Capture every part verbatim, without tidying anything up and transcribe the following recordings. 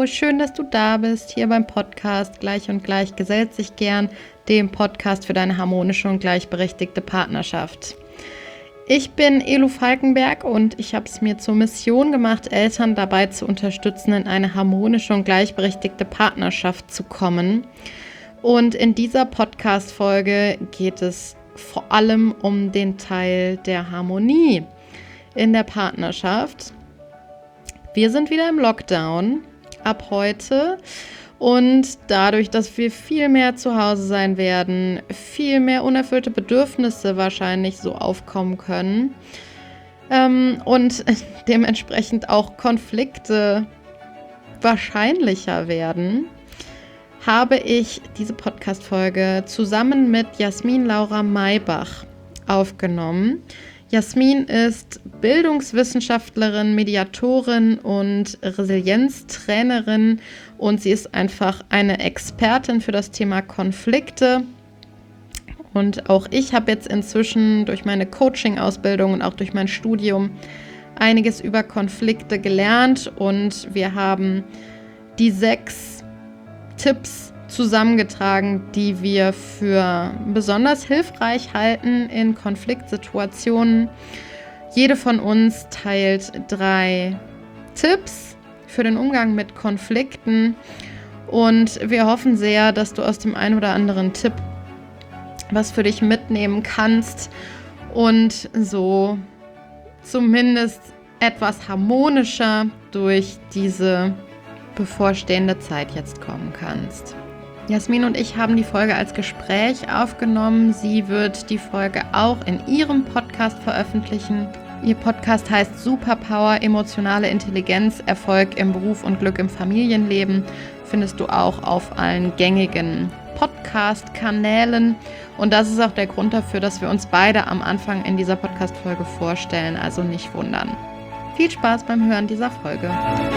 Hallo, schön, dass du da bist, hier beim Podcast Gleich und Gleich gesellt sich gern, dem Podcast für deine harmonische und gleichberechtigte Partnerschaft. Ich bin Elu Falkenberg und ich habe es mir zur Mission gemacht, Eltern dabei zu unterstützen, in eine harmonische und gleichberechtigte Partnerschaft zu kommen. Und in dieser Podcast-Folge geht es vor allem um den Teil der Harmonie in der Partnerschaft. Wir sind wieder im Lockdown ab heute und dadurch, dass wir viel mehr zu Hause sein werden, viel mehr unerfüllte Bedürfnisse wahrscheinlich so aufkommen können ähm, und dementsprechend auch Konflikte wahrscheinlicher werden, habe ich diese Podcast-Folge zusammen mit Jasmin Laura Maybach aufgenommen. Jasmin ist Bildungswissenschaftlerin, Mediatorin und Resilienztrainerin und sie ist einfach eine Expertin für das Thema Konflikte. Und auch ich habe jetzt inzwischen durch meine Coaching-Ausbildung und auch durch mein Studium einiges über Konflikte gelernt und wir haben die sechs Tipps zusammengetragen, die wir für besonders hilfreich halten in Konfliktsituationen. Jede von uns teilt drei Tipps für den Umgang mit Konflikten und wir hoffen sehr, dass du aus dem einen oder anderen Tipp was für dich mitnehmen kannst und so zumindest etwas harmonischer durch diese bevorstehende Zeit jetzt kommen kannst. Jasmin und ich haben die Folge als Gespräch aufgenommen. Sie wird die Folge auch in ihrem Podcast veröffentlichen. Ihr Podcast heißt Superpower, emotionale Intelligenz, Erfolg im Beruf und Glück im Familienleben. Findest du auch auf allen gängigen Podcast-Kanälen. Und das ist auch der Grund dafür, dass wir uns beide am Anfang in dieser Podcast-Folge vorstellen. Also nicht wundern. Viel Spaß beim Hören dieser Folge.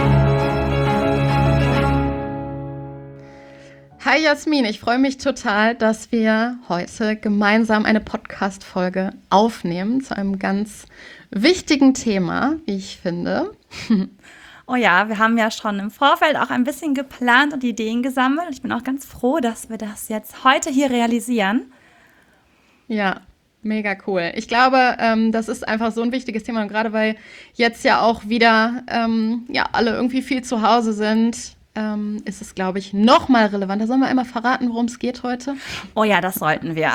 Hi Jasmin, ich freue mich total, dass wir heute gemeinsam eine Podcast-Folge aufnehmen zu einem ganz wichtigen Thema, wie ich finde. Oh ja, wir haben ja schon im Vorfeld auch ein bisschen geplant und Ideen gesammelt. Ich bin auch ganz froh, dass wir das jetzt heute hier realisieren. Ja, mega cool. Ich glaube, ähm, das ist einfach so ein wichtiges Thema und gerade weil jetzt ja auch wieder ähm, ja, alle irgendwie viel zu Hause sind, Ähm, ist es, glaube ich, noch mal relevanter. Sollen wir einmal verraten, worum es geht heute? Oh ja, das sollten wir.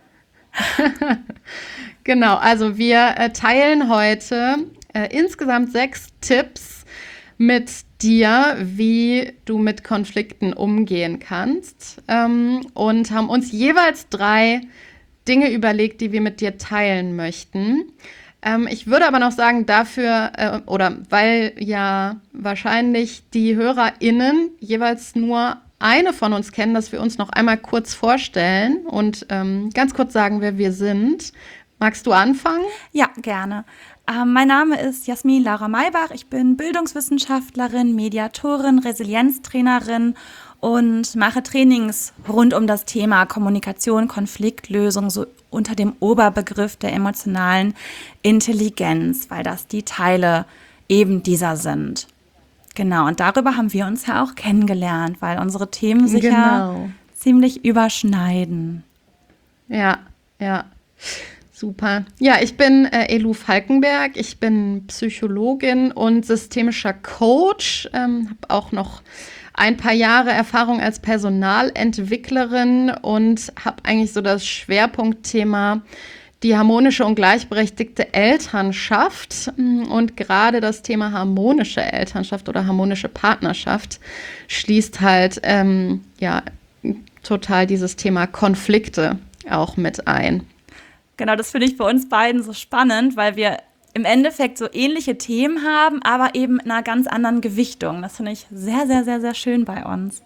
Genau, also wir äh, teilen heute äh, insgesamt sechs Tipps mit dir, wie du mit Konflikten umgehen kannst ähm, und haben uns jeweils drei Dinge überlegt, die wir mit dir teilen möchten. Ähm, ich würde aber noch sagen, dafür, äh, oder weil ja wahrscheinlich die HörerInnen jeweils nur eine von uns kennen, dass wir uns noch einmal kurz vorstellen und ähm, ganz kurz sagen, wer wir sind. Magst du anfangen? Ja, gerne. Ähm, mein Name ist Jasmin Laura Maybach. Ich bin Bildungswissenschaftlerin, Mediatorin, Resilienztrainerin und mache Trainings rund um das Thema Kommunikation, Konfliktlösung, so unter dem Oberbegriff der emotionalen Intelligenz, weil das die Teile eben dieser sind. Genau, und darüber haben wir uns ja auch kennengelernt, weil unsere Themen sich Genau. ja ziemlich überschneiden. Ja, ja. Super. Ja, ich bin äh, Elu Falkenberg. Ich bin Psychologin und systemischer Coach. Ähm, habe auch noch ein paar Jahre Erfahrung als Personalentwicklerin und habe eigentlich so das Schwerpunktthema die harmonische und gleichberechtigte Elternschaft. Und gerade das Thema harmonische Elternschaft oder harmonische Partnerschaft schließt halt ähm, ja total dieses Thema Konflikte auch mit ein. Genau, das finde ich bei uns beiden so spannend, weil wir im Endeffekt so ähnliche Themen haben, aber eben in einer ganz anderen Gewichtung. Das finde ich sehr, sehr, sehr, sehr schön bei uns.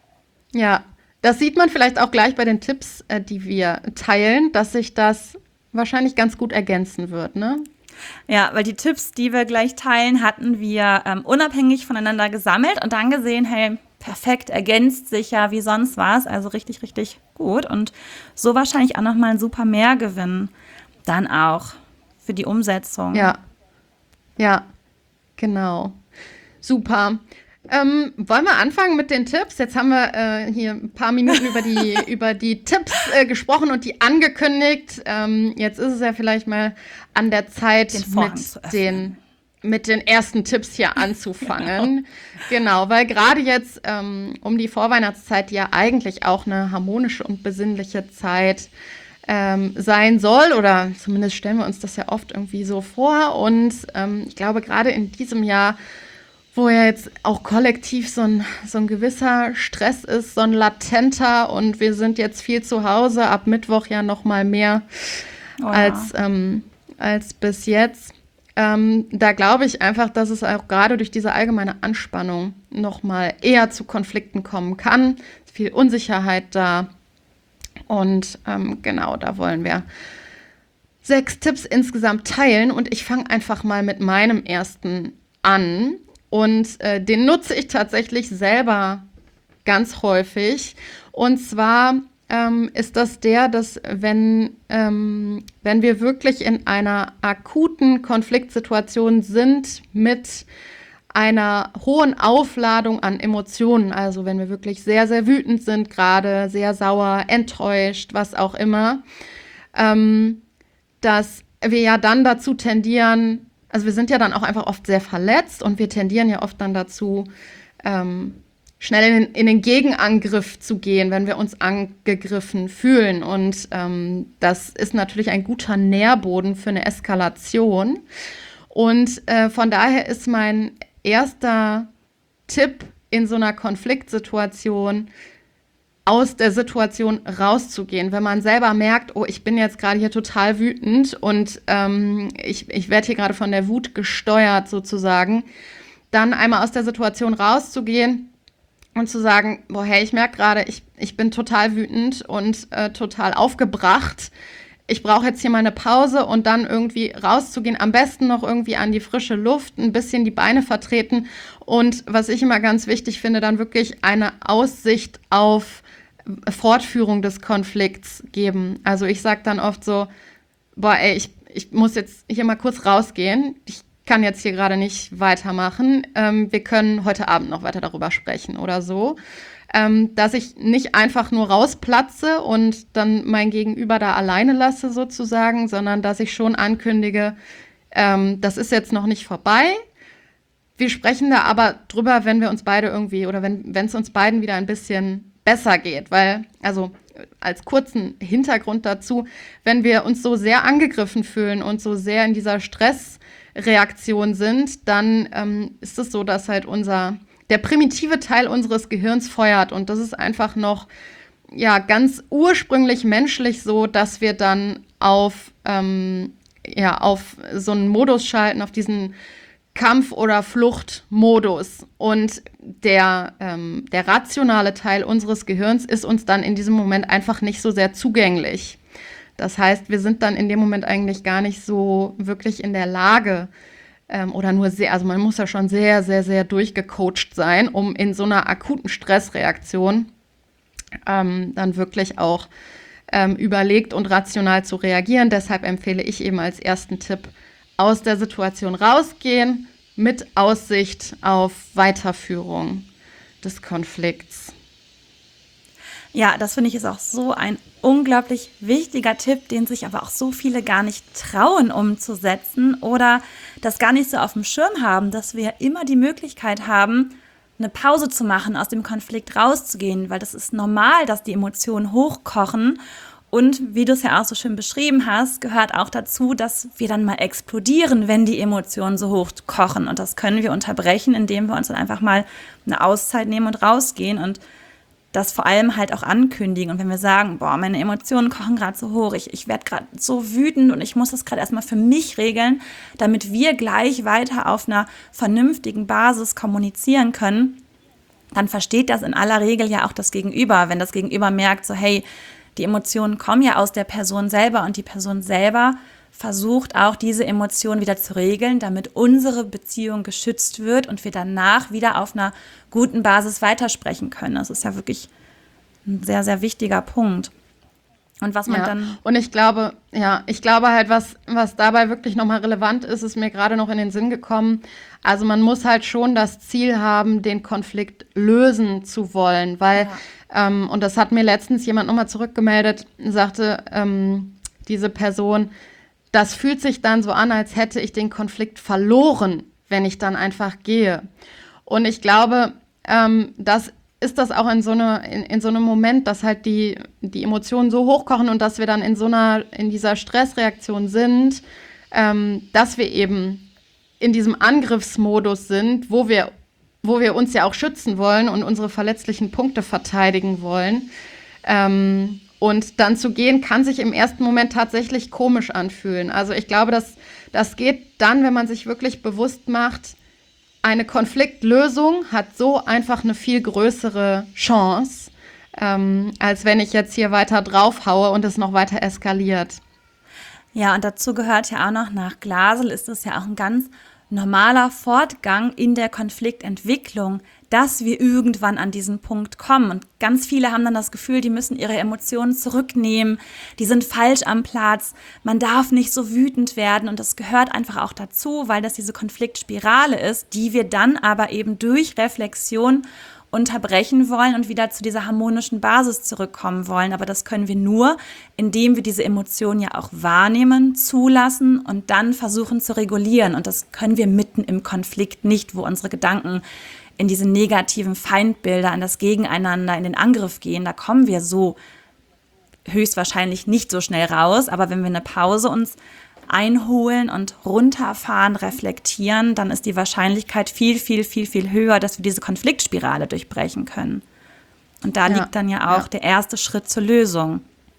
Ja, das sieht man vielleicht auch gleich bei den Tipps, äh, die wir teilen, dass sich das wahrscheinlich ganz gut ergänzen wird, ne? Ja, weil die Tipps, die wir gleich teilen, hatten wir ähm, unabhängig voneinander gesammelt und dann gesehen, hey, perfekt, ergänzt sich ja wie sonst was, also richtig, richtig gut und so wahrscheinlich auch nochmal ein super Mehrgewinn dann auch für die Umsetzung. Ja, ja, genau. Super. Ähm, wollen wir anfangen mit den Tipps? Jetzt haben wir äh, hier ein paar Minuten über die, über die Tipps äh, gesprochen und die angekündigt. Ähm, jetzt ist es ja vielleicht mal an der Zeit, Den Vorhang mit zu öffnen. den, mit den ersten Tipps hier anzufangen. Genau, weil gerade jetzt ähm, um die Vorweihnachtszeit, die ja eigentlich auch eine harmonische und besinnliche Zeit ähm, sein soll, oder zumindest stellen wir uns das ja oft irgendwie so vor. Und ähm, ich glaube, gerade in diesem Jahr, wo ja jetzt auch kollektiv so ein, so ein gewisser Stress ist, so ein latenter, und wir sind jetzt viel zu Hause, ab Mittwoch ja noch mal mehr Oh ja. als, ähm, als bis jetzt. Ähm, da glaube ich einfach, dass es auch gerade durch diese allgemeine Anspannung noch mal eher zu Konflikten kommen kann. Es ist viel Unsicherheit da. Und ähm, genau, da wollen wir sechs Tipps insgesamt teilen. Und ich fange einfach mal mit meinem ersten an. Und äh, den nutze ich tatsächlich selber ganz häufig. Und zwar ähm, ist das der, dass wenn, ähm, wenn wir wirklich in einer akuten Konfliktsituation sind mit einer hohen Aufladung an Emotionen, also wenn wir wirklich sehr, sehr wütend sind, gerade sehr sauer, enttäuscht, was auch immer, ähm, dass wir ja dann dazu tendieren, also wir sind ja dann auch einfach oft sehr verletzt und wir tendieren ja oft dann dazu, ähm, schnell in den, in den Gegenangriff zu gehen, wenn wir uns angegriffen fühlen. Und ähm, das ist natürlich ein guter Nährboden für eine Eskalation. Und äh, von daher ist mein erster Tipp in so einer Konfliktsituation, aus der Situation rauszugehen. Wenn man selber merkt, oh, ich bin jetzt gerade hier total wütend und ähm, ich, ich werde hier gerade von der Wut gesteuert sozusagen, dann einmal aus der Situation rauszugehen und zu sagen, boah, hey, ich merke gerade, ich, ich bin total wütend und äh, total aufgebracht. Ich brauche jetzt hier mal eine Pause und dann irgendwie rauszugehen, am besten noch irgendwie an die frische Luft, ein bisschen die Beine vertreten und was ich immer ganz wichtig finde, dann wirklich eine Aussicht auf Fortführung des Konflikts geben. Also ich sage dann oft so, boah, ey, ich, ich muss jetzt hier mal kurz rausgehen, ich kann jetzt hier gerade nicht weitermachen, ähm, wir können heute Abend noch weiter darüber sprechen oder so. Ähm, dass ich nicht einfach nur rausplatze und dann mein Gegenüber da alleine lasse sozusagen, sondern dass ich schon ankündige, ähm, das ist jetzt noch nicht vorbei. Wir sprechen da aber drüber, wenn wir uns beide irgendwie oder wenn es uns beiden wieder ein bisschen besser geht, weil, also als kurzen Hintergrund dazu, wenn wir uns so sehr angegriffen fühlen und so sehr in dieser Stressreaktion sind, dann ähm, ist es so, dass halt unser der primitive Teil unseres Gehirns feuert und das ist einfach noch ja ganz ursprünglich menschlich so, dass wir dann auf ähm, ja auf so einen Modus schalten, auf diesen Kampf- oder Fluchtmodus und der ähm, der rationale Teil unseres Gehirns ist uns dann in diesem Moment einfach nicht so sehr zugänglich. Das heißt, wir sind dann in dem Moment eigentlich gar nicht so wirklich in der Lage, oder nur sehr, also man muss ja schon sehr, sehr, sehr durchgecoacht sein, um in so einer akuten Stressreaktion ähm, dann wirklich auch ähm, überlegt und rational zu reagieren. Deshalb empfehle ich eben als ersten Tipp, aus der Situation rausgehen mit Aussicht auf Weiterführung des Konflikts. Ja, das finde ich ist auch so ein unglaublich wichtiger Tipp, den sich aber auch so viele gar nicht trauen umzusetzen oder das gar nicht so auf dem Schirm haben, dass wir immer die Möglichkeit haben, eine Pause zu machen, aus dem Konflikt rauszugehen, weil das ist normal, dass die Emotionen hochkochen und wie du es ja auch so schön beschrieben hast, gehört auch dazu, dass wir dann mal explodieren, wenn die Emotionen so hochkochen und das können wir unterbrechen, indem wir uns dann einfach mal eine Auszeit nehmen und rausgehen und das vor allem halt auch ankündigen. Und wenn wir sagen, boah, meine Emotionen kochen gerade so hoch, ich, ich werde gerade so wütend und ich muss das gerade erstmal für mich regeln, damit wir gleich weiter auf einer vernünftigen Basis kommunizieren können, dann versteht das in aller Regel ja auch das Gegenüber. Wenn das Gegenüber merkt, so hey, die Emotionen kommen ja aus der Person selber und die Person selber versucht auch diese Emotionen wieder zu regeln, damit unsere Beziehung geschützt wird und wir danach wieder auf einer guten Basis weitersprechen können. Das ist ja wirklich ein sehr, sehr wichtiger Punkt. Und was man Ja, dann... und ich glaube, ja, ich glaube halt, was, was dabei wirklich nochmal relevant ist, ist mir gerade noch in den Sinn gekommen. Also man muss halt schon das Ziel haben, den Konflikt lösen zu wollen, weil, Ja. ähm, und das hat mir letztens jemand nochmal zurückgemeldet, sagte ähm, diese Person, das fühlt sich dann so an, als hätte ich den Konflikt verloren, wenn ich dann einfach gehe. Und ich glaube, ähm, das ist das auch in so, eine, in, in so einem Moment, dass halt die, die Emotionen so hochkochen und dass wir dann in so einer, in dieser Stressreaktion sind, ähm, dass wir eben in diesem Angriffsmodus sind, wo wir, wo wir uns ja auch schützen wollen und unsere verletzlichen Punkte verteidigen wollen. Ähm, und dann zu gehen, kann sich im ersten Moment tatsächlich komisch anfühlen. Also ich glaube, dass das geht dann, wenn man sich wirklich bewusst macht, eine Konfliktlösung hat so einfach eine viel größere Chance, ähm, als wenn ich jetzt hier weiter draufhaue und es noch weiter eskaliert. Ja, und dazu gehört ja auch noch, nach Glasel ist es ja auch ein ganz normaler Fortgang in der Konfliktentwicklung, dass wir irgendwann an diesen Punkt kommen. Und ganz viele haben dann das Gefühl, die müssen ihre Emotionen zurücknehmen, die sind falsch am Platz, man darf nicht so wütend werden. Und das gehört einfach auch dazu, weil das diese Konfliktspirale ist, die wir dann aber eben durch Reflexion unterbrechen wollen und wieder zu dieser harmonischen Basis zurückkommen wollen. Aber das können wir nur, indem wir diese Emotionen ja auch wahrnehmen, zulassen und dann versuchen zu regulieren. Und das können wir mitten im Konflikt nicht, wo unsere Gedanken in diese negativen Feindbilder, an das Gegeneinander, in den Angriff gehen. Da kommen wir so höchstwahrscheinlich nicht so schnell raus. Aber wenn wir eine Pause uns einholen und runterfahren, reflektieren, dann ist die Wahrscheinlichkeit viel, viel, viel, viel höher, dass wir diese Konfliktspirale durchbrechen können. Und da Ja, liegt dann ja auch ja. der erste Schritt zur Lösung.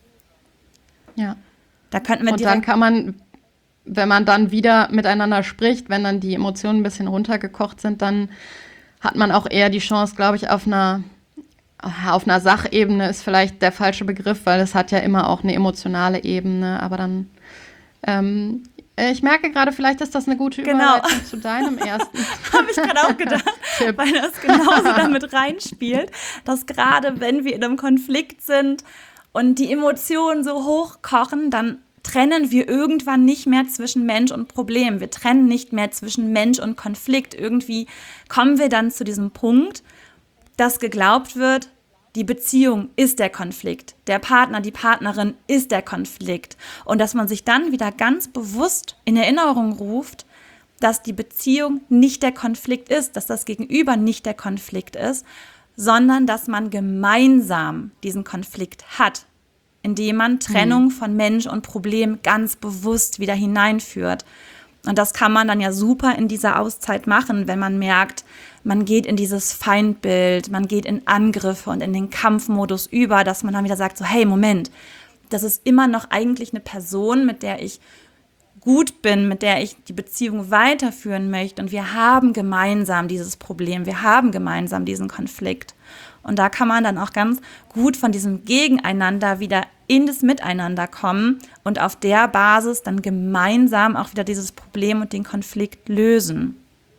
Ja. Da könnten wir Und dann direkt, kann man, wenn man dann wieder miteinander spricht, wenn dann die Emotionen ein bisschen runtergekocht sind, dann hat man auch eher die Chance, glaube ich, auf einer, auf einer Sachebene ist vielleicht der falsche Begriff, weil es hat ja immer auch eine emotionale Ebene, aber dann Ähm, ich merke gerade, vielleicht ist das eine gute Genau. Überleitung zu deinem ersten. habe ich gerade auch gedacht, Tipp. weil das genauso damit reinspielt, dass gerade wenn wir in einem Konflikt sind und die Emotionen so hochkochen, dann trennen wir irgendwann nicht mehr zwischen Mensch und Problem. Wir trennen nicht mehr zwischen Mensch und Konflikt. Irgendwie kommen wir dann zu diesem Punkt, dass geglaubt wird, die Beziehung ist der Konflikt, der Partner, die Partnerin ist der Konflikt. Und dass man sich dann wieder ganz bewusst in Erinnerung ruft, dass die Beziehung nicht der Konflikt ist, dass das Gegenüber nicht der Konflikt ist, sondern dass man gemeinsam diesen Konflikt hat, indem man Trennung von Mensch und Problem ganz bewusst wieder hineinführt. Und das kann man dann ja super in dieser Auszeit machen, wenn man merkt, man geht in dieses Feindbild, man geht in Angriffe und in den Kampfmodus über, dass man dann wieder sagt, so hey, Moment, das ist immer noch eigentlich eine Person, mit der ich gut bin, mit der ich die Beziehung weiterführen möchte. Und wir haben gemeinsam dieses Problem, wir haben gemeinsam diesen Konflikt. Und da kann man dann auch ganz gut von diesem Gegeneinander wieder in das Miteinander kommen und auf der Basis dann gemeinsam auch wieder dieses Problem und den Konflikt lösen.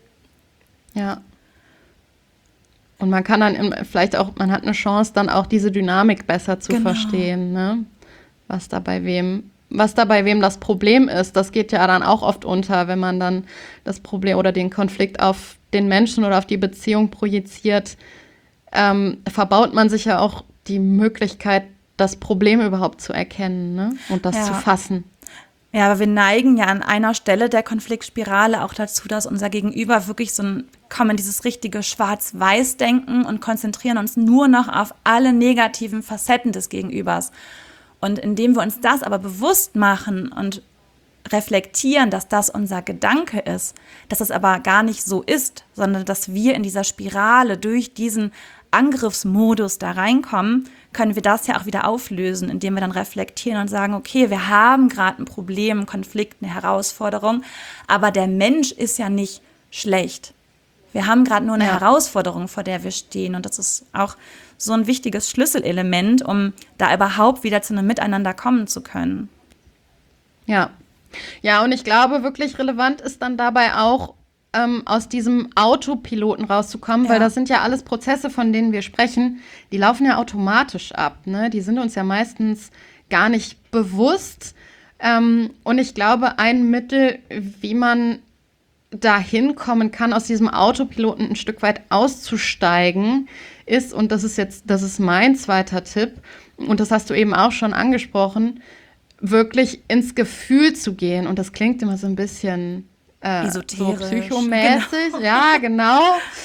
Ja. Und man kann dann im, vielleicht auch, man hat eine Chance, dann auch diese Dynamik besser zu Genau. verstehen, ne? Was da bei wem, was da bei wem das Problem ist. Das geht ja dann auch oft unter, wenn man dann das Problem oder den Konflikt auf den Menschen oder auf die Beziehung projiziert, ähm, verbaut man sich ja auch die Möglichkeit, das Problem überhaupt zu erkennen, ne? Und das Ja. zu fassen. Ja, aber wir neigen ja an einer Stelle der Konfliktspirale auch dazu, dass unser Gegenüber wirklich so ein, kommen in dieses richtige Schwarz-Weiß-Denken und konzentrieren uns nur noch auf alle negativen Facetten des Gegenübers. Und indem wir uns das aber bewusst machen und reflektieren, dass das unser Gedanke ist, dass es aber gar nicht so ist, sondern dass wir in dieser Spirale durch diesen Angriffsmodus da reinkommen, können wir das ja auch wieder auflösen, indem wir dann reflektieren und sagen, okay, wir haben gerade ein Problem, einen Konflikt, eine Herausforderung, aber der Mensch ist ja nicht schlecht. Wir haben gerade nur eine Ja. Herausforderung, vor der wir stehen, und das ist auch so ein wichtiges Schlüsselelement, um da überhaupt wieder zu einem Miteinander kommen zu können. Ja. Ja, und ich glaube, wirklich relevant ist dann dabei auch, ähm, aus diesem Autopiloten rauszukommen, Ja. weil das sind ja alles Prozesse, von denen wir sprechen, die laufen ja automatisch ab, ne? Die sind uns ja meistens gar nicht bewusst. Ähm, und ich glaube, ein Mittel, wie man da hinkommen kann, aus diesem Autopiloten ein Stück weit auszusteigen, ist, und das ist jetzt, das ist mein zweiter Tipp, und das hast du eben auch schon angesprochen, wirklich ins Gefühl zu gehen. Und das klingt immer so ein bisschen äh, so psychomäßig. Genau. Ja, genau.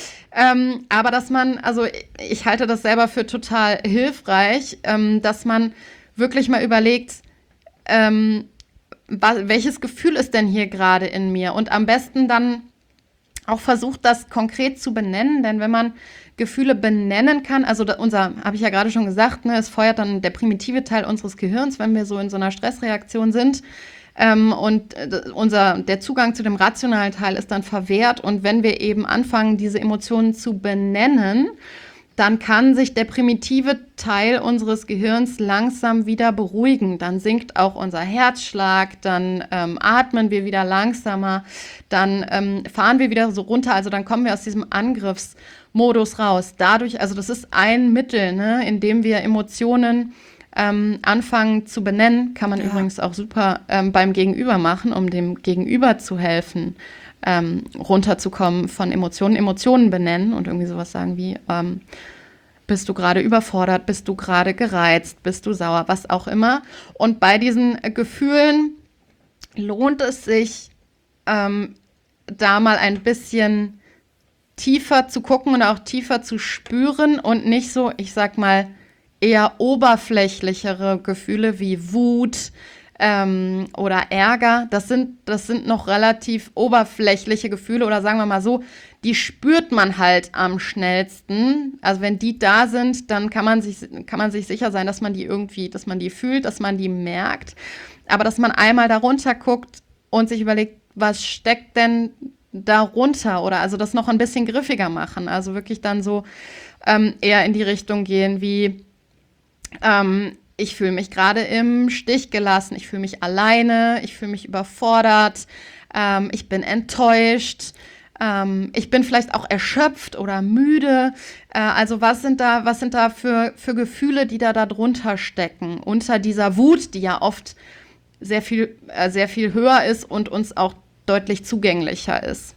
ähm, aber dass man, also ich halte das selber für total hilfreich, ähm, dass man wirklich mal überlegt, ähm, was, welches Gefühl ist denn hier gerade in mir? Und am besten dann auch versucht, das konkret zu benennen, denn wenn man Gefühle benennen kann, also da, unser, habe ich ja gerade schon gesagt, ne, es feuert dann der primitive Teil unseres Gehirns, wenn wir so in so einer Stressreaktion sind, ähm, und äh, unser, der Zugang zu dem rationalen Teil ist dann verwehrt, und wenn wir eben anfangen, diese Emotionen zu benennen, dann kann sich der primitive Teil unseres Gehirns langsam wieder beruhigen. Dann sinkt auch unser Herzschlag, dann ähm, atmen wir wieder langsamer, dann ähm, fahren wir wieder so runter. Also dann kommen wir aus diesem Angriffsmodus raus. Dadurch, also das ist ein Mittel, ne, in dem wir Emotionen ähm, anfangen zu benennen. Kann man ja übrigens auch super ähm, beim Gegenüber machen, um dem Gegenüber zu helfen, Ähm, runterzukommen von Emotionen, Emotionen benennen und irgendwie sowas sagen wie, ähm, bist du gerade überfordert, bist du gerade gereizt, bist du sauer, was auch immer. Und bei diesen äh, Gefühlen lohnt es sich, ähm, da mal ein bisschen tiefer zu gucken und auch tiefer zu spüren und nicht so, ich sag mal, eher oberflächlichere Gefühle wie Wut, Ähm, oder Ärger, das sind, das sind noch relativ oberflächliche Gefühle, oder sagen wir mal so, die spürt man halt am schnellsten. Also wenn die da sind, dann kann man sich, kann man sich sicher sein, dass man die irgendwie, dass man die fühlt, dass man die merkt. Aber dass man einmal darunter guckt und sich überlegt, was steckt denn darunter? Oder also das noch ein bisschen griffiger machen. Also wirklich dann so ähm, eher in die Richtung gehen wie, ähm, ich fühle mich gerade im Stich gelassen, ich fühle mich alleine, ich fühle mich überfordert, ähm, ich bin enttäuscht, ähm, ich bin vielleicht auch erschöpft oder müde. Äh, also was sind da, was sind da für, für Gefühle, die da drunter stecken, unter dieser Wut, die ja oft sehr viel, äh, sehr viel höher ist und uns auch deutlich zugänglicher ist.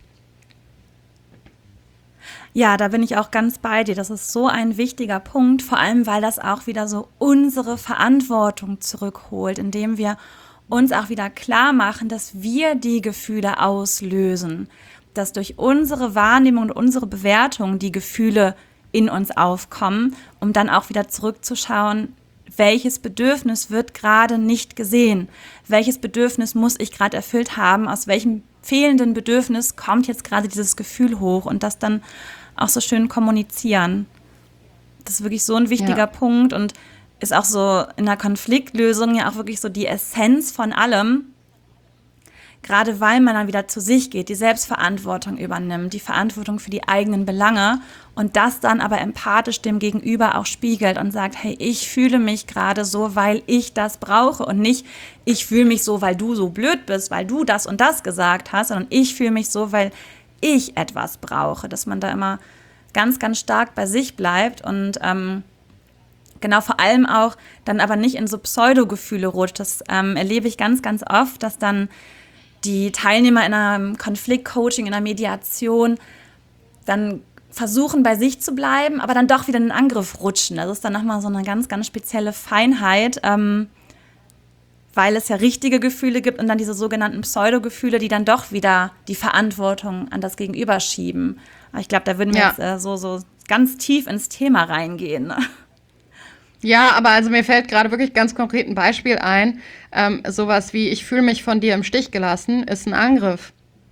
Ja, da bin ich auch ganz bei dir. Das ist so ein wichtiger Punkt, vor allem, weil das auch wieder so unsere Verantwortung zurückholt, indem wir uns auch wieder klar machen, dass wir die Gefühle auslösen, dass durch unsere Wahrnehmung und unsere Bewertung die Gefühle in uns aufkommen, um dann auch wieder zurückzuschauen, welches Bedürfnis wird gerade nicht gesehen, welches Bedürfnis muss ich gerade erfüllt haben, aus welchem fehlenden Bedürfnis kommt jetzt gerade dieses Gefühl hoch, und das dann auch so schön kommunizieren. Das ist wirklich so ein wichtiger ja. Punkt und ist auch so in der Konfliktlösung ja auch wirklich so die Essenz von allem, gerade weil man dann wieder zu sich geht, die Selbstverantwortung übernimmt, die Verantwortung für die eigenen Belange und das dann aber empathisch dem Gegenüber auch spiegelt und sagt, hey, ich fühle mich gerade so, weil ich das brauche und nicht, ich fühle mich so, weil du so blöd bist, weil du das und das gesagt hast, sondern ich fühle mich so, weil ich etwas brauche, dass man da immer ganz, ganz stark bei sich bleibt und ähm, genau, vor allem auch dann aber nicht in so Pseudogefühle rutscht. Das ähm, erlebe ich ganz, ganz oft, dass dann die Teilnehmer in einem Konfliktcoaching, in einer Mediation dann versuchen, bei sich zu bleiben, aber dann doch wieder in den Angriff rutschen. Das ist dann nochmal so eine ganz, ganz spezielle Feinheit, ähm, weil es ja richtige Gefühle gibt und dann diese sogenannten Pseudogefühle, die dann doch wieder die Verantwortung an das Gegenüber schieben. Aber ich glaube, da würden wir ja. jetzt äh, so, so ganz tief ins Thema reingehen. Ne? Ja, aber also mir fällt gerade wirklich ganz konkret ein Beispiel ein. Ähm, sowas wie, ich fühle mich von dir im Stich gelassen, ist ein Angriff.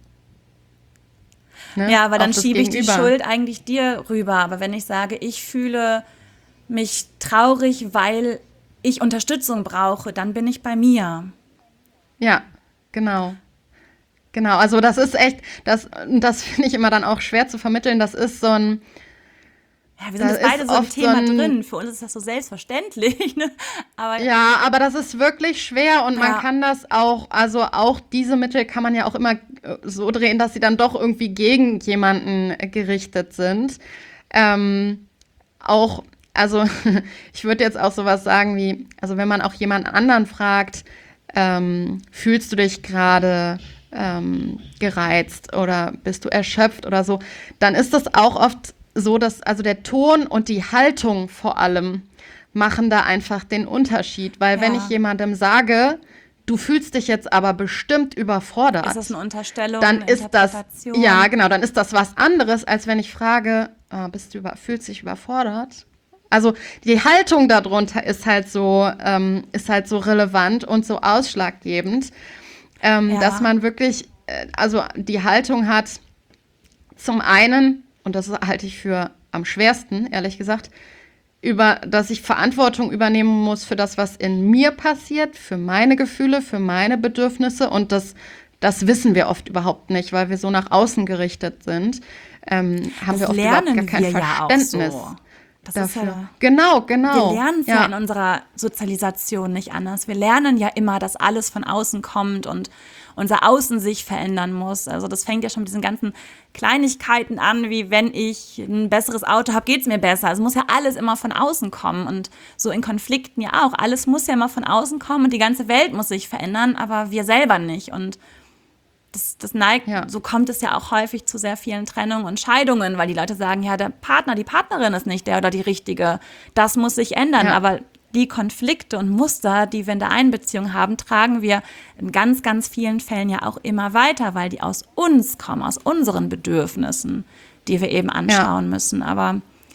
Ne? Ja, aber dann schiebe ich die Schuld eigentlich dir rüber. Aber wenn ich sage, ich fühle mich traurig, weil ich Unterstützung brauche, dann bin ich bei mir. Ja, genau. Genau, also das ist echt, das, das finde ich immer dann auch schwer zu vermitteln. Das ist so ein Ja, wir sind jetzt beide so im Thema so ein, drin. Für uns ist das so selbstverständlich. Ne? Aber ja, aber das ist wirklich schwer und ja. man kann das auch, also auch diese Mittel kann man ja auch immer so drehen, dass sie dann doch irgendwie gegen jemanden gerichtet sind. Ähm, auch also ich würde jetzt auch sowas sagen wie, also wenn man auch jemand anderen fragt, ähm, fühlst du dich gerade ähm, gereizt oder bist du erschöpft oder so, dann ist das auch oft so, dass also der Ton und die Haltung vor allem machen da einfach den Unterschied. Weil Ja. wenn ich jemandem sage, du fühlst dich jetzt aber bestimmt überfordert, Ist das eine Unterstellung, dann eine ist das, Interpretation? ja genau, dann ist das was anderes, als wenn ich frage, ah, bist du über, fühlst dich überfordert? Also die Haltung darunter ist halt so, ähm, ist halt so relevant und so ausschlaggebend, ähm, Ja. dass man wirklich, äh, also die Haltung hat, zum einen, und das halte ich für am schwersten, ehrlich gesagt, über, dass ich Verantwortung übernehmen muss für das, was in mir passiert, für meine Gefühle, für meine Bedürfnisse. Und das, das wissen wir oft überhaupt nicht, weil wir so nach außen gerichtet sind. Ähm, haben Das wir oft lernen überhaupt gar kein wir ja auch Verständnis so. Das ist dafür. ja, Genau, genau. wir lernen es ja. ja in unserer Sozialisation nicht anders. Wir lernen ja immer, dass alles von außen kommt und unser Außen sich verändern muss. Also das fängt ja schon mit diesen ganzen Kleinigkeiten an, wie wenn ich ein besseres Auto habe, geht es mir besser. Also muss ja alles immer von außen kommen und so in Konflikten ja auch. Alles muss ja immer von außen kommen und die ganze Welt muss sich verändern, aber wir selber nicht. Und Das, das neigt, Ja. so kommt es ja auch häufig zu sehr vielen Trennungen und Scheidungen, weil die Leute sagen, ja, der Partner, die Partnerin ist nicht der oder die Richtige. Das muss sich ändern. Ja. Aber die Konflikte und Muster, die wir in der Einbeziehung haben, tragen wir in ganz, ganz vielen Fällen ja auch immer weiter, weil die aus uns kommen, aus unseren Bedürfnissen, die wir eben anschauen müssen. Aber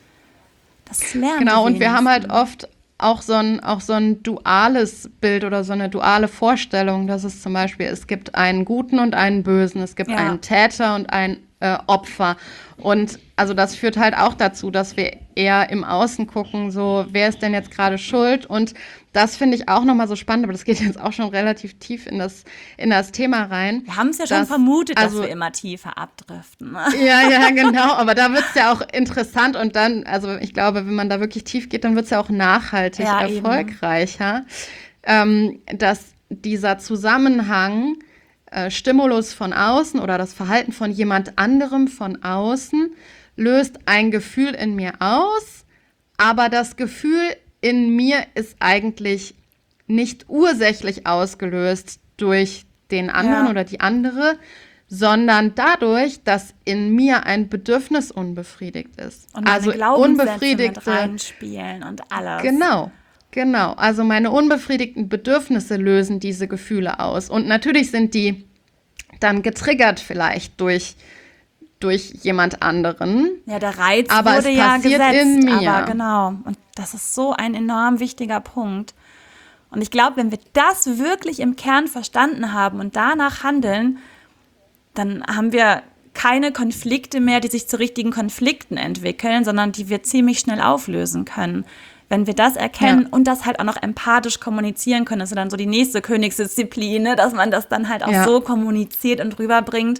das lernen Genau, die und wir haben halt wenigsten. oft auch so ein, auch so ein duales Bild oder so eine duale Vorstellung, dass es zum Beispiel, es gibt einen Guten und einen Bösen, es gibt Ja. einen Täter und ein äh, Opfer. Und also das führt halt auch dazu, dass wir eher im Außen gucken, so wer ist denn jetzt gerade schuld? Und das finde ich auch nochmal so spannend, aber das geht jetzt auch schon relativ tief in das, in das Thema rein. Wir haben es ja schon dass- vermutet, also- dass wir immer tiefer abdriften. Ja, ja, genau. Aber da wird's ja auch interessant und dann, also ich glaube, wenn man da wirklich tief geht, dann wird's ja auch nachhaltig Ja, eben. erfolgreicher. Ähm, dass dieser Zusammenhang, äh, Stimulus von außen oder das Verhalten von jemand anderem von außen löst ein Gefühl in mir aus, aber das Gefühl in mir ist eigentlich nicht ursächlich ausgelöst durch den anderen Ja. oder die andere, sondern dadurch, dass in mir ein Bedürfnis unbefriedigt ist. Und meine also Glaubenssätze mit unbefriedigte, reinspielen und alles. genau, genau. Also meine unbefriedigten Bedürfnisse lösen diese Gefühle aus. Und natürlich sind die dann getriggert vielleicht durch, durch jemand anderen. Ja, der Reiz Aber wurde es ja passiert gesetzt, in mir. aber genau. Und das ist so ein enorm wichtiger Punkt. Und ich glaube, wenn wir das wirklich im Kern verstanden haben und danach handeln, dann haben wir keine Konflikte mehr, die sich zu richtigen Konflikten entwickeln, sondern die wir ziemlich schnell auflösen können. Wenn wir das erkennen Ja. und das halt auch noch empathisch kommunizieren können, das ist dann so die nächste Königsdisziplin, ne, dass man das dann halt auch Ja. so kommuniziert und rüberbringt,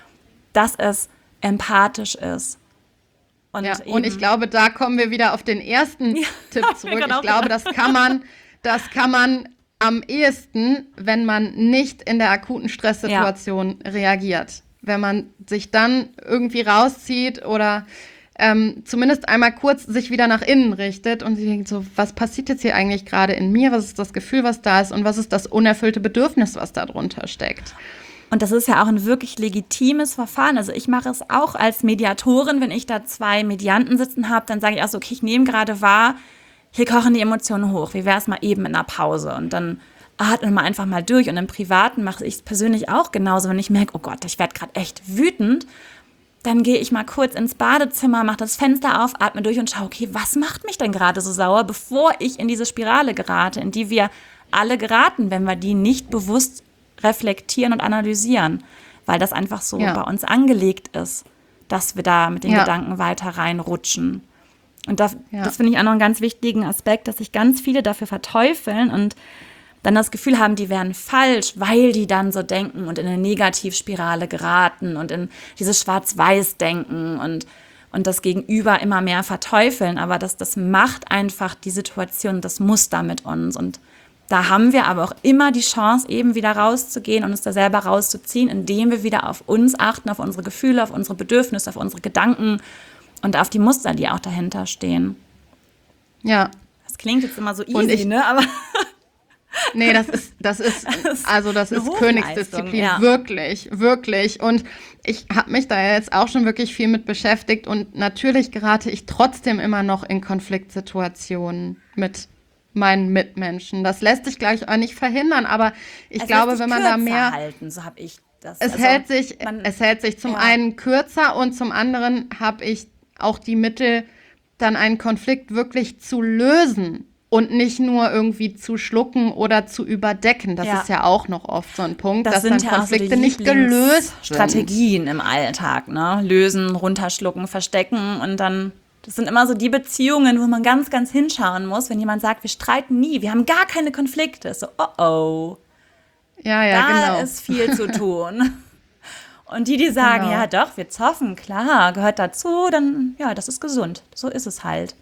dass es empathisch ist. Und, Ja, und ich glaube, da kommen wir wieder auf den ersten Tipp zurück. genau, Ich glaube, das kann man, das kann man am ehesten, wenn man nicht in der akuten Stresssituation reagiert. Wenn man sich dann irgendwie rauszieht oder ähm, zumindest einmal kurz sich wieder nach innen richtet und sich denkt so, was passiert jetzt hier eigentlich gerade in mir? Was ist das Gefühl, was da ist? Und was ist das unerfüllte Bedürfnis, was da drunter steckt? Und das ist ja auch ein wirklich legitimes Verfahren. Also ich mache es auch als Mediatorin, wenn ich da zwei Medianten sitzen habe, dann sage ich auch so, okay, ich nehme gerade wahr, hier kochen die Emotionen hoch. Wie wäre es mal eben in einer Pause? Und dann atmen wir einfach mal durch. Und im Privaten mache ich es persönlich auch genauso. Wenn ich merke, oh Gott, ich werde gerade echt wütend, dann gehe ich mal kurz ins Badezimmer, mache das Fenster auf, atme durch und schaue, okay, was macht mich denn gerade so sauer, bevor ich in diese Spirale gerate, in die wir alle geraten, wenn wir die nicht bewusst reflektieren und analysieren, weil das einfach so Ja. bei uns angelegt ist, dass wir da mit den Ja. Gedanken weiter reinrutschen. Und das, Ja. das finde ich auch noch einen ganz wichtigen Aspekt, dass sich ganz viele dafür verteufeln und dann das Gefühl haben, die wären falsch, weil die dann so denken und in eine Negativspirale geraten und in dieses Schwarz-Weiß-Denken und, und das Gegenüber immer mehr verteufeln. Aber das, das macht einfach die Situation, das Muster mit uns. Und da haben wir aber auch immer die Chance, eben wieder rauszugehen und uns da selber rauszuziehen, indem wir wieder auf uns achten, auf unsere Gefühle, auf unsere Bedürfnisse, auf unsere Gedanken und auf die Muster, die auch dahinter stehen. Ja. Das klingt jetzt immer so easy, Und ich, ne? Aber nee, das ist, das ist, also das ist Königsdisziplin, ja. wirklich, wirklich. Und ich habe mich da jetzt auch schon wirklich viel mit beschäftigt und natürlich gerate ich trotzdem immer noch in Konfliktsituationen mit meinen Mitmenschen. Das lässt sich gleich auch nicht verhindern, aber ich es glaube, wenn man da mehr halten, so habe ich das. Es also, hält sich, man, es hält sich zum ja. einen kürzer und zum anderen habe ich auch die Mittel, dann einen Konflikt wirklich zu lösen. Und nicht nur irgendwie zu schlucken oder zu überdecken. Das ja. ist ja auch noch oft so ein Punkt, das dass sind dann ja Konflikte auch so nicht gelöst sind. Strategien im Alltag, ne? Lösen, runterschlucken, verstecken und dann, das sind immer so die Beziehungen, wo man ganz, ganz hinschauen muss, wenn jemand sagt, wir streiten nie, wir haben gar keine Konflikte. So, oh oh. Ja, ja, da genau. Da ist viel zu tun. Und die, die sagen, genau. ja doch, wir zoffen, klar, gehört dazu, dann, ja, das ist gesund. So ist es halt.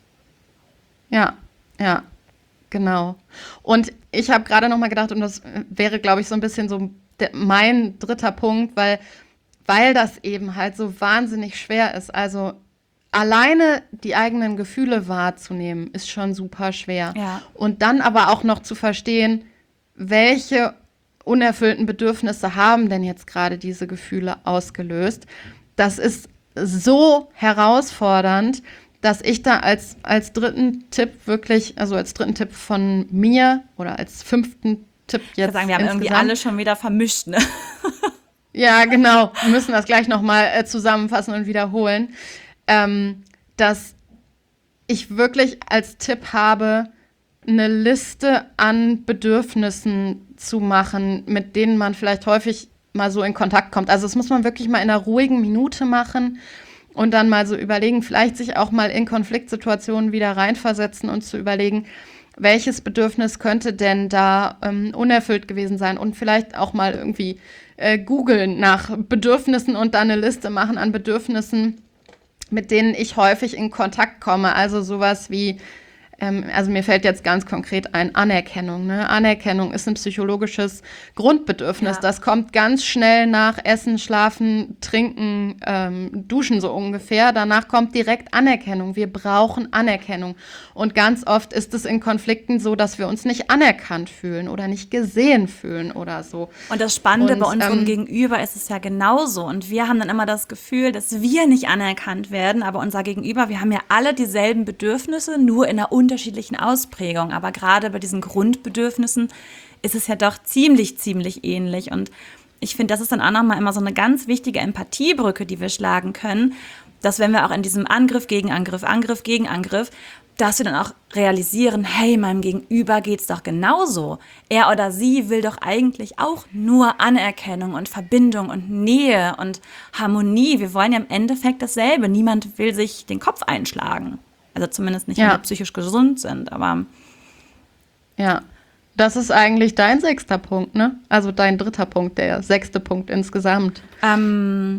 Ja, ja. Genau. Und ich habe gerade noch mal gedacht, und das wäre, glaube ich, so ein bisschen so der, mein dritter Punkt, weil, weil das eben halt so wahnsinnig schwer ist. Also alleine die eigenen Gefühle wahrzunehmen, ist schon super schwer. Ja. Und dann aber auch noch zu verstehen, welche unerfüllten Bedürfnisse haben denn jetzt gerade diese Gefühle ausgelöst. Das ist so herausfordernd, dass ich da als, als dritten Tipp wirklich, also als dritten Tipp von mir oder als fünften Tipp jetzt. Ich würde sagen, wir haben irgendwie alle schon wieder vermischt, ne? Ja, genau. Wir müssen das gleich nochmal äh, zusammenfassen und wiederholen. Ähm, dass ich wirklich als Tipp habe, eine Liste an Bedürfnissen zu machen, mit denen man vielleicht häufig mal so in Kontakt kommt. Also das muss man wirklich mal in einer ruhigen Minute machen. Und dann mal so überlegen, vielleicht sich auch mal in Konfliktsituationen wieder reinversetzen und zu überlegen, welches Bedürfnis könnte denn da ähm, unerfüllt gewesen sein und vielleicht auch mal irgendwie äh, googeln nach Bedürfnissen und dann eine Liste machen an Bedürfnissen, mit denen ich häufig in Kontakt komme. Also sowas wie, ähm, also mir fällt jetzt ganz konkret ein, Anerkennung. Ne? Anerkennung ist ein psychologisches Grundbedürfnis. Ja. Das kommt ganz schnell nach Essen, Schlafen, Trinken, ähm, Duschen so ungefähr. Danach kommt direkt Anerkennung. Wir brauchen Anerkennung. Und ganz oft ist es in Konflikten so, dass wir uns nicht anerkannt fühlen oder nicht gesehen fühlen oder so. Und das Spannende Und, bei unserem ähm, Gegenüber ist es ja genauso. Und wir haben dann immer das Gefühl, dass wir nicht anerkannt werden, aber unser Gegenüber, wir haben ja alle dieselben Bedürfnisse, nur in einer unterschiedlichen Ausprägung. Aber gerade bei diesen Grundbedürfnissen ist es ja doch ziemlich, ziemlich ähnlich. Und ich finde, das ist dann auch nochmal immer so eine ganz wichtige Empathiebrücke, die wir schlagen können, dass wenn wir auch in diesem Angriff gegen Angriff, Angriff gegen Angriff, dass wir dann auch realisieren, hey, meinem Gegenüber geht's doch genauso. Er oder sie will doch eigentlich auch nur Anerkennung und Verbindung und Nähe und Harmonie. Wir wollen ja im Endeffekt dasselbe. Niemand will sich den Kopf einschlagen. Also zumindest nicht, wenn Ja. wir psychisch gesund sind. Aber Ja, das ist eigentlich dein sechster Punkt, ne? Also dein dritter Punkt, der sechste Punkt insgesamt. ähm,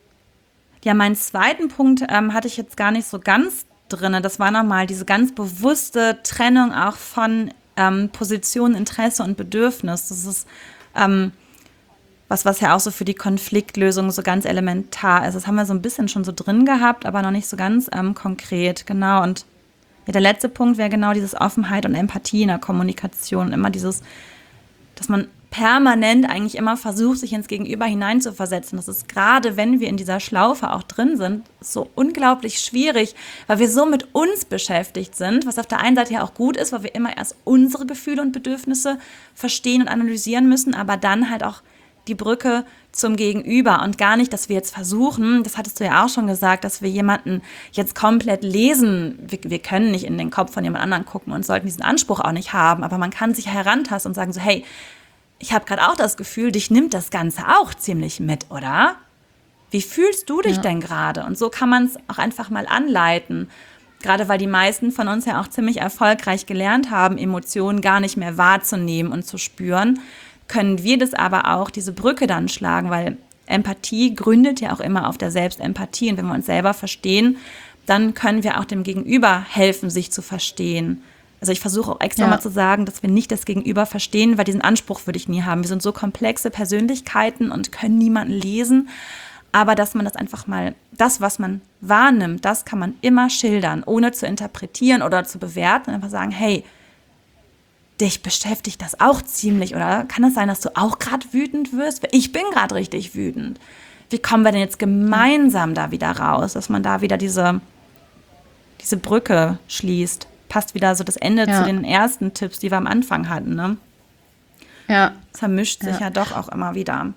ja, meinen zweiten Punkt ähm, hatte ich jetzt gar nicht so ganz drin. Das war nochmal diese ganz bewusste Trennung auch von ähm, Position, Interesse und Bedürfnis. Das ist ähm, was, was ja auch so für die Konfliktlösung so ganz elementar ist. Das haben wir so ein bisschen schon so drin gehabt, aber noch nicht so ganz ähm, konkret. Genau. Und ja, der letzte Punkt wäre genau dieses Offenheit und Empathie in der Kommunikation. Immer dieses, dass man permanent eigentlich immer versucht, sich ins Gegenüber hineinzuversetzen. Das ist gerade, wenn wir in dieser Schlaufe auch drin sind, so unglaublich schwierig, weil wir so mit uns beschäftigt sind, was auf der einen Seite ja auch gut ist, weil wir immer erst unsere Gefühle und Bedürfnisse verstehen und analysieren müssen, aber dann halt auch die Brücke zum Gegenüber und gar nicht, dass wir jetzt versuchen, das hattest du ja auch schon gesagt, dass wir jemanden jetzt komplett lesen. Wir, wir können nicht in den Kopf von jemand anderem gucken und sollten diesen Anspruch auch nicht haben, aber man kann sich herantasten und sagen so, hey, ich habe gerade auch das Gefühl, dich nimmt das Ganze auch ziemlich mit, oder? Wie fühlst du dich Ja. denn gerade? Und so kann man es auch einfach mal anleiten. Gerade weil die meisten von uns ja auch ziemlich erfolgreich gelernt haben, Emotionen gar nicht mehr wahrzunehmen und zu spüren, können wir das aber auch, diese Brücke dann schlagen, weil Empathie gründet ja auch immer auf der Selbstempathie. Und wenn wir uns selber verstehen, dann können wir auch dem Gegenüber helfen, sich zu verstehen. Also ich versuche auch extra Ja. mal zu sagen, dass wir nicht das Gegenüber verstehen, weil diesen Anspruch würde ich nie haben. Wir sind so komplexe Persönlichkeiten und können niemanden lesen. Aber dass man das einfach mal, das, was man wahrnimmt, das kann man immer schildern, ohne zu interpretieren oder zu bewerten. Einfach sagen, hey, dich beschäftigt das auch ziemlich, oder kann es sein, dass du auch gerade wütend wirst? Ich bin gerade richtig wütend. Wie kommen wir denn jetzt gemeinsam da wieder raus, dass man da wieder diese, diese Brücke schließt? Passt wieder so das Ende ja. zu den ersten Tipps, die wir am Anfang hatten, ne? Ja. Das vermischt sich ja. ja doch auch immer wieder.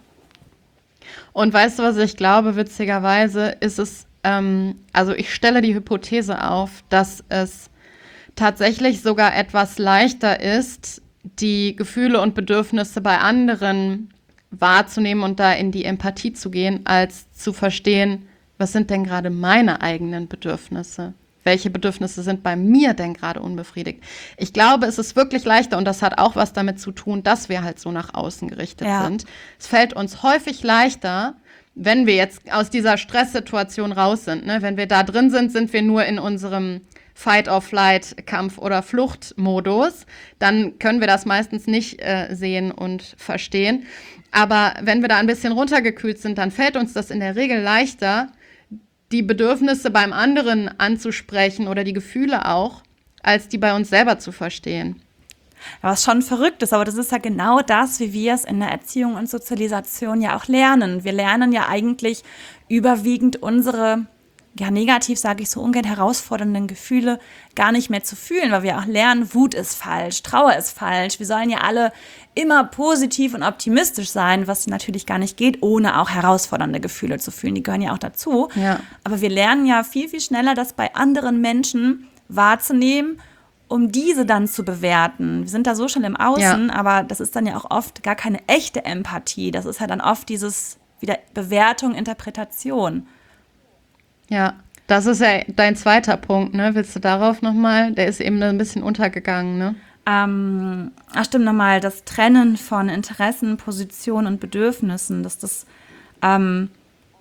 Und weißt du, was ich glaube, witzigerweise ist es, ähm, also ich stelle die Hypothese auf, dass es tatsächlich sogar etwas leichter ist, die Gefühle und Bedürfnisse bei anderen wahrzunehmen und da in die Empathie zu gehen, als zu verstehen, was sind denn gerade meine eigenen Bedürfnisse? Welche Bedürfnisse sind bei mir denn gerade unbefriedigt? Ich glaube, es ist wirklich leichter und das hat auch was damit zu tun, dass wir halt so nach außen gerichtet ja. sind. Es fällt uns häufig leichter, wenn wir jetzt aus dieser Stresssituation raus sind. Ne? Wenn wir da drin sind, sind wir nur in unserem Fight-or-Flight, Kampf- oder Fluchtmodus. Dann können wir das meistens nicht äh, sehen und verstehen. Aber wenn wir da ein bisschen runtergekühlt sind, dann fällt uns das in der Regel leichter, die Bedürfnisse beim anderen anzusprechen oder die Gefühle auch, als die bei uns selber zu verstehen. Was schon verrückt ist, aber das ist ja genau das, wie wir es in der Erziehung und Sozialisation ja auch lernen. Wir lernen ja eigentlich überwiegend unsere, ja negativ sage ich so ungern, herausfordernden Gefühle gar nicht mehr zu fühlen, weil wir auch lernen, Wut ist falsch, Trauer ist falsch. Wir sollen ja alle immer positiv und optimistisch sein, was natürlich gar nicht geht, ohne auch herausfordernde Gefühle zu fühlen. Die gehören ja auch dazu. Ja. Aber wir lernen ja viel, viel schneller, das bei anderen Menschen wahrzunehmen, um diese dann zu bewerten. Wir sind da so schon im Außen, ja. aber das ist dann ja auch oft gar keine echte Empathie. Das ist ja dann oft dieses wieder Bewertung, Interpretation. Ja, das ist ja dein zweiter Punkt, ne? Willst du darauf nochmal? Der ist eben ein bisschen untergegangen, ne? Ähm, ach stimmt nochmal, das Trennen von Interessen, Positionen und Bedürfnissen, dass das, ähm,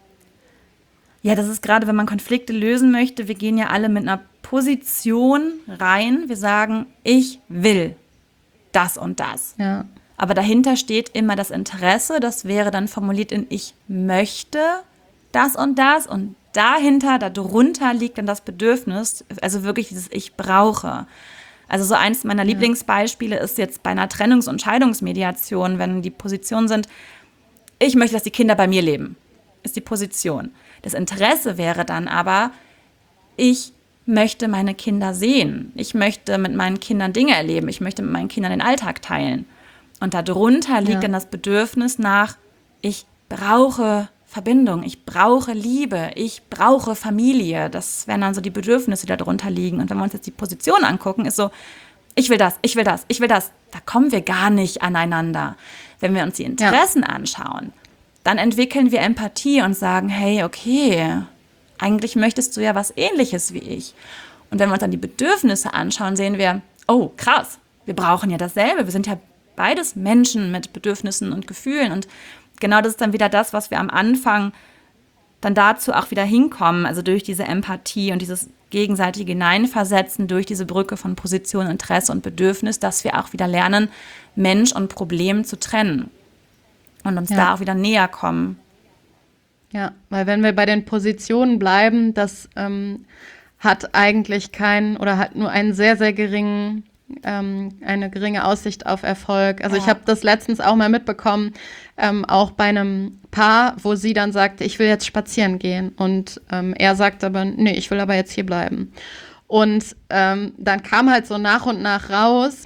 ja, das ist gerade, wenn man Konflikte lösen möchte, wir gehen ja alle mit einer Position rein, wir sagen, ich will das und das. Ja. Aber dahinter steht immer das Interesse, das wäre dann formuliert in ich möchte das und das und dahinter, darunter liegt dann das Bedürfnis, also wirklich dieses ich brauche. Also so eins meiner ja. Lieblingsbeispiele ist jetzt bei einer Trennungs- und Scheidungsmediation, wenn die Positionen sind, ich möchte, dass die Kinder bei mir leben, ist die Position. Das Interesse wäre dann aber, ich möchte meine Kinder sehen, ich möchte mit meinen Kindern Dinge erleben, ich möchte mit meinen Kindern den Alltag teilen. Und darunter liegt ja. dann das Bedürfnis nach, ich brauche Verbindung, ich brauche Liebe, ich brauche Familie. Das wären dann so die Bedürfnisse, die darunter liegen. Und wenn wir uns jetzt die Position angucken, ist so, ich will das, ich will das, ich will das. Da kommen wir gar nicht aneinander. Wenn wir uns die Interessen ja. anschauen, dann entwickeln wir Empathie und sagen, hey, okay, eigentlich möchtest du ja was Ähnliches wie ich. Und wenn wir uns dann die Bedürfnisse anschauen, sehen wir, oh, krass, wir brauchen ja dasselbe. Wir sind ja beides Menschen mit Bedürfnissen und Gefühlen. Und genau das ist dann wieder das, was wir am Anfang dann dazu auch wieder hinkommen, also durch diese Empathie und dieses gegenseitige Hineinversetzen, durch diese Brücke von Position, Interesse und Bedürfnis, dass wir auch wieder lernen, Mensch und Problem zu trennen und uns ja. da auch wieder näher kommen. Ja, weil wenn wir bei den Positionen bleiben, das ähm, hat eigentlich keinen oder hat nur einen sehr, sehr geringen Ähm, eine geringe Aussicht auf Erfolg. Also ja. ich habe das letztens auch mal mitbekommen, ähm, auch bei einem Paar, wo sie dann sagte, ich will jetzt spazieren gehen. Und ähm, er sagte aber, nee, ich will aber jetzt hier bleiben. Und ähm, dann kam halt so nach und nach raus,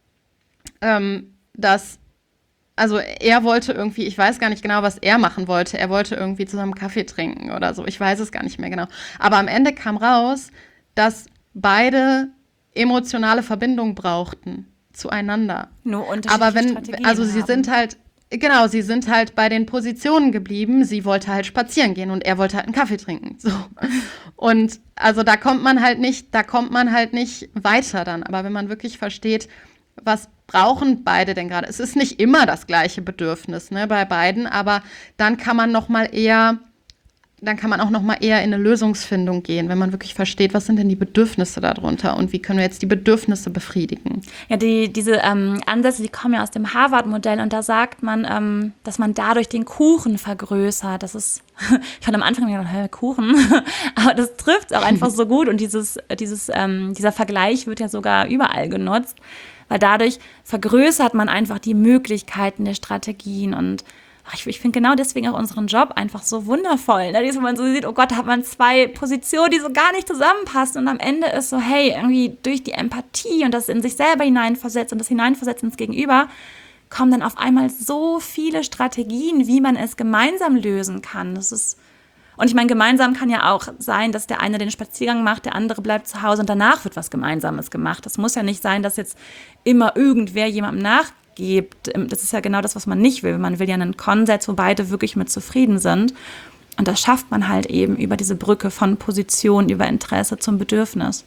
ähm, dass, also er wollte irgendwie, ich weiß gar nicht genau, was er machen wollte. Er wollte irgendwie zusammen Kaffee trinken oder so. Ich weiß es gar nicht mehr genau. Aber am Ende kam raus, dass beide emotionale Verbindung brauchten zueinander. Nur unterschiedliche Aber wenn, Strategien also sie haben. sind halt, genau, sie sind halt bei den Positionen geblieben. Sie wollte halt spazieren gehen und er wollte halt einen Kaffee trinken. So. Und also da kommt man halt nicht, da kommt man halt nicht weiter dann. Aber wenn man wirklich versteht, was brauchen beide denn gerade? Es ist nicht immer das gleiche Bedürfnis, ne, bei beiden, aber dann kann man noch mal eher dann kann man auch noch mal eher in eine Lösungsfindung gehen, wenn man wirklich versteht, was sind denn die Bedürfnisse darunter und wie können wir jetzt die Bedürfnisse befriedigen. Ja, die, diese ähm, Ansätze, die kommen ja aus dem Harvard-Modell und da sagt man, ähm, dass man dadurch den Kuchen vergrößert. Das ist, ich fand am Anfang gedacht, hä, Kuchen, aber das trifft auch einfach so gut und dieses, dieses, ähm, dieser Vergleich wird ja sogar überall genutzt, weil dadurch vergrößert man einfach die Möglichkeiten der Strategien und Ich, ich finde genau deswegen auch unseren Job einfach so wundervoll. Ne? Wenn man so sieht, oh Gott, da hat man zwei Positionen, die so gar nicht zusammenpassen. Und am Ende ist so, hey, irgendwie durch die Empathie und das in sich selber hineinversetzt und das Hineinversetzen ins Gegenüber, kommen dann auf einmal so viele Strategien, wie man es gemeinsam lösen kann. Das ist, und ich meine, gemeinsam kann ja auch sein, dass der eine den Spaziergang macht, der andere bleibt zu Hause und danach wird was Gemeinsames gemacht. Das muss ja nicht sein, dass jetzt immer irgendwer jemandem nachgeht. Gibt. Das ist ja genau das, was man nicht will. Man will ja einen Konsens, wo beide wirklich mit zufrieden sind. Und das schafft man halt eben über diese Brücke von Position, über Interesse zum Bedürfnis.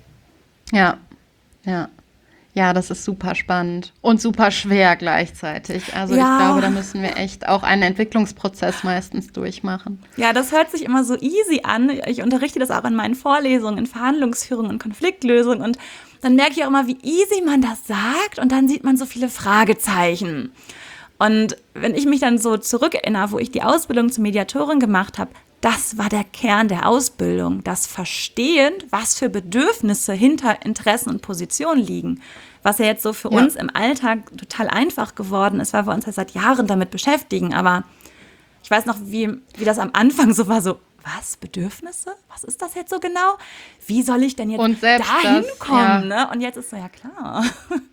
Ja, ja. Ja, das ist super spannend und super schwer gleichzeitig. Also ja. Ich glaube, da müssen wir echt auch einen Entwicklungsprozess meistens durchmachen. Ja, das hört sich immer so easy an. Ich unterrichte das auch in meinen Vorlesungen, in Verhandlungsführung und Konfliktlösung und dann merke ich auch immer, wie easy man das sagt und dann sieht man so viele Fragezeichen. Und wenn ich mich dann so zurückerinnere, wo ich die Ausbildung zur Mediatorin gemacht habe, das war der Kern der Ausbildung, das Verstehen, was für Bedürfnisse hinter Interessen und Positionen liegen. Was ja jetzt so für ja. uns im Alltag total einfach geworden ist, weil wir uns ja seit Jahren damit beschäftigen. Aber ich weiß noch, wie, wie das am Anfang so war, so, was, Bedürfnisse? Was ist das jetzt so genau? Wie soll ich denn jetzt dahin das, kommen? Ja. Ne? Und jetzt ist so, ja klar.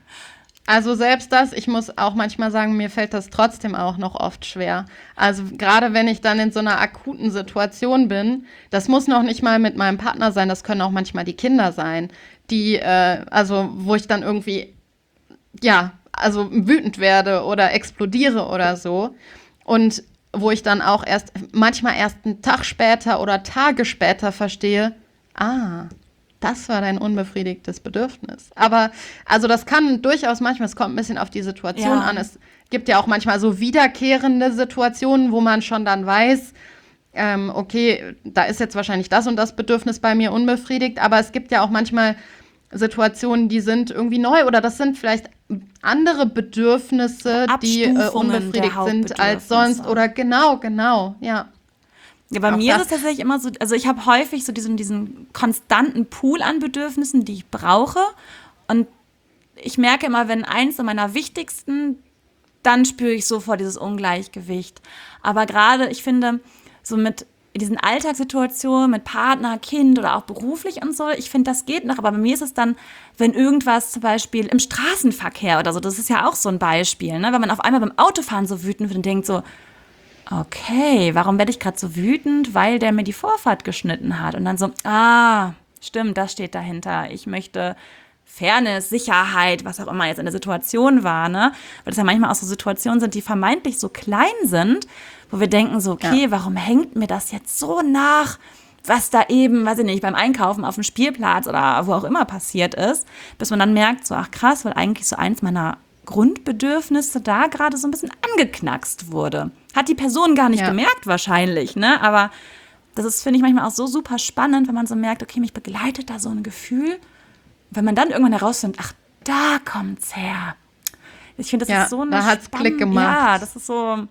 Also selbst das, ich muss auch manchmal sagen, mir fällt das trotzdem auch noch oft schwer. Also gerade wenn ich dann in so einer akuten Situation bin, das muss noch nicht mal mit meinem Partner sein, das können auch manchmal die Kinder sein, die, äh, also wo ich dann irgendwie, ja, also wütend werde oder explodiere oder so. Und wo ich dann auch erst, manchmal erst einen Tag später oder Tage später verstehe, ah, das war dein unbefriedigtes Bedürfnis. Aber, also das kann durchaus manchmal, es kommt ein bisschen auf die Situation ja. an. Es gibt ja auch manchmal so wiederkehrende Situationen, wo man schon dann weiß, ähm, okay, da ist jetzt wahrscheinlich das und das Bedürfnis bei mir unbefriedigt. Aber es gibt ja auch manchmal Situationen, die sind irgendwie neu oder das sind vielleicht andere Bedürfnisse, die äh, unbefriedigt sind als sonst. Oder genau, genau, ja. Ja, bei auch mir das. ist es tatsächlich immer so, also ich habe häufig so diesen, diesen konstanten Pool an Bedürfnissen, die ich brauche. Und ich merke immer, wenn eins so meiner wichtigsten, dann spüre ich sofort dieses Ungleichgewicht. Aber gerade, ich finde, so mit diesen Alltagssituationen mit Partner, Kind oder auch beruflich und so, ich finde, das geht noch. Aber bei mir ist es dann, wenn irgendwas zum Beispiel im Straßenverkehr oder so, das ist ja auch so ein Beispiel, ne? Wenn man auf einmal beim Autofahren so wütend wird und denkt so, okay, warum werde ich gerade so wütend? Weil der mir die Vorfahrt geschnitten hat. Und dann so, ah, stimmt, das steht dahinter. Ich möchte Fairness, Sicherheit, was auch immer jetzt in der Situation war, ne? Weil das ja manchmal auch so Situationen sind, die vermeintlich so klein sind, wo wir denken so, okay, ja. warum hängt mir das jetzt so nach, was da eben, weiß ich nicht, beim Einkaufen auf dem Spielplatz oder wo auch immer passiert ist, bis man dann merkt, so, ach krass, weil eigentlich so eins meiner Grundbedürfnisse da gerade so ein bisschen angeknackst wurde. Hat die Person gar nicht ja. gemerkt wahrscheinlich, ne? Aber das ist, finde ich, manchmal auch so super spannend, wenn man so merkt, okay, mich begleitet da so ein Gefühl. Wenn man dann irgendwann herausfindet, ach, da kommt's her. Ich finde, das ja, ist so eine da hat's Spann- Klick gemacht. Ja, das ist so.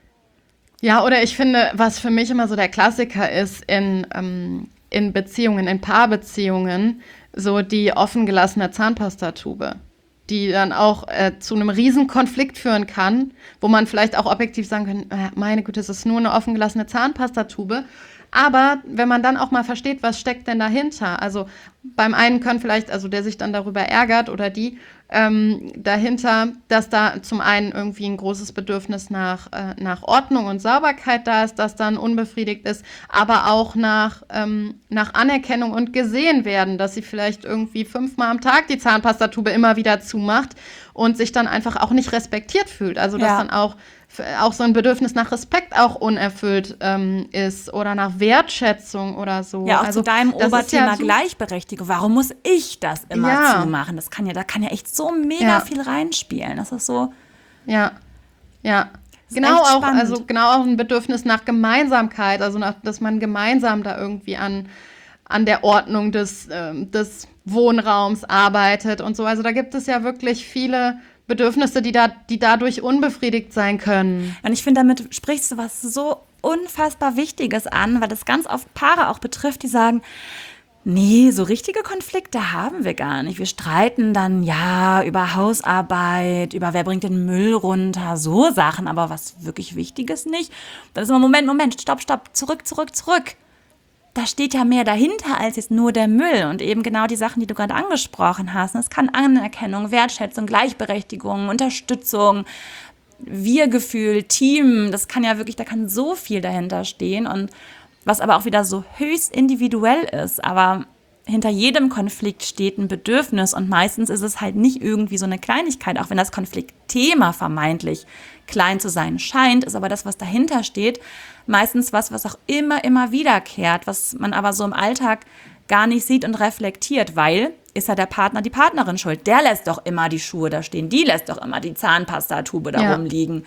Ja, oder ich finde, was für mich immer so der Klassiker ist in, ähm, in Beziehungen, in Paarbeziehungen, so die offen gelassene Zahnpastatube, die dann auch äh, zu einem riesen Konflikt führen kann, wo man vielleicht auch objektiv sagen kann, äh, meine Güte, es ist nur eine offen gelassene Zahnpastatube. Aber wenn man dann auch mal versteht, was steckt denn dahinter? Also beim einen können vielleicht, also der sich dann darüber ärgert oder die, ähm, dahinter, dass da zum einen irgendwie ein großes Bedürfnis nach, äh, nach Ordnung und Sauberkeit da ist, das dann unbefriedigt ist, aber auch nach, ähm, nach Anerkennung und gesehen werden, dass sie vielleicht irgendwie fünfmal am Tag die Zahnpastatube immer wieder zumacht und sich dann einfach auch nicht respektiert fühlt. Also dass ja. dann auch auch so ein Bedürfnis nach Respekt auch unerfüllt ähm, ist oder nach Wertschätzung oder so. Ja, auch also, zu deinem Oberthema ja so Gleichberechtigung. Warum muss ich das immer ja. zumachen? Das kann ja, da kann ja echt so mega ja. viel reinspielen. Das ist so. Ja, ja. Genau auch, spannend. also genau auch ein Bedürfnis nach Gemeinsamkeit, also nach, dass man gemeinsam da irgendwie an, an der Ordnung des, äh, des Wohnraums arbeitet und so. Also da gibt es ja wirklich viele Bedürfnisse, die da, die dadurch unbefriedigt sein können. Und ich finde, damit sprichst du was so unfassbar Wichtiges an, weil das ganz oft Paare auch betrifft, die sagen, nee, so richtige Konflikte haben wir gar nicht. Wir streiten dann, ja, über Hausarbeit, über wer bringt den Müll runter, so Sachen, aber was wirklich Wichtiges nicht. Dann ist immer, Moment, Moment, stopp, stopp, zurück, zurück, zurück. Da steht ja mehr dahinter als jetzt nur der Müll und eben genau die Sachen, die du gerade angesprochen hast. Es kann Anerkennung, Wertschätzung, Gleichberechtigung, Unterstützung, Wir-Gefühl, Team, das kann ja wirklich, da kann so viel dahinter stehen und was aber auch wieder so höchst individuell ist, aber hinter jedem Konflikt steht ein Bedürfnis und meistens ist es halt nicht irgendwie so eine Kleinigkeit, auch wenn das Konfliktthema vermeintlich klein zu sein scheint, ist aber das, was dahinter steht, meistens was, was auch immer, immer wiederkehrt, was man aber so im Alltag gar nicht sieht und reflektiert, weil ist ja der Partner, die Partnerin schuld. Der lässt doch immer die Schuhe da stehen, die lässt doch immer die Zahnpastatube da ja. rumliegen.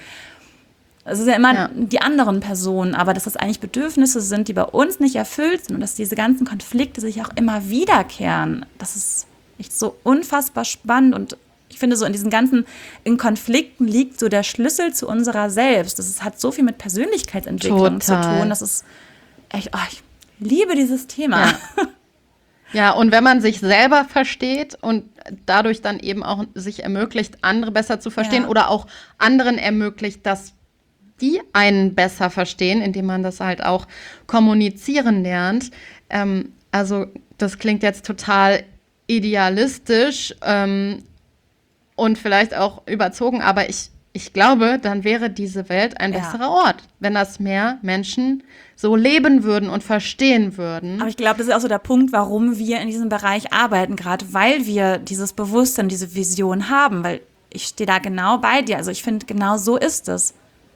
Es ist ja immer ja. die anderen Personen, aber dass das eigentlich Bedürfnisse sind, die bei uns nicht erfüllt sind und dass diese ganzen Konflikte sich auch immer wiederkehren, das ist echt so unfassbar spannend und ich finde so in diesen ganzen, in Konflikten liegt so der Schlüssel zu unserer selbst. Das ist, hat so viel mit Persönlichkeitsentwicklung Total. zu tun, das ist echt, oh, ich liebe dieses Thema. Ja. Ja, und wenn man sich selber versteht und dadurch dann eben auch sich ermöglicht, andere besser zu verstehen ja. oder auch anderen ermöglicht, dass die einen besser verstehen, indem man das halt auch kommunizieren lernt. Ähm, also das klingt jetzt total idealistisch ähm, und vielleicht auch überzogen, aber ich, ich glaube, dann wäre diese Welt ein ja. besserer Ort, wenn das mehr Menschen so leben würden und verstehen würden. Aber ich glaube, das ist auch so der Punkt, warum wir in diesem Bereich arbeiten, gerade weil wir dieses Bewusstsein, diese Vision haben, weil ich stehe da genau bei dir. Also ich finde, genau so ist es.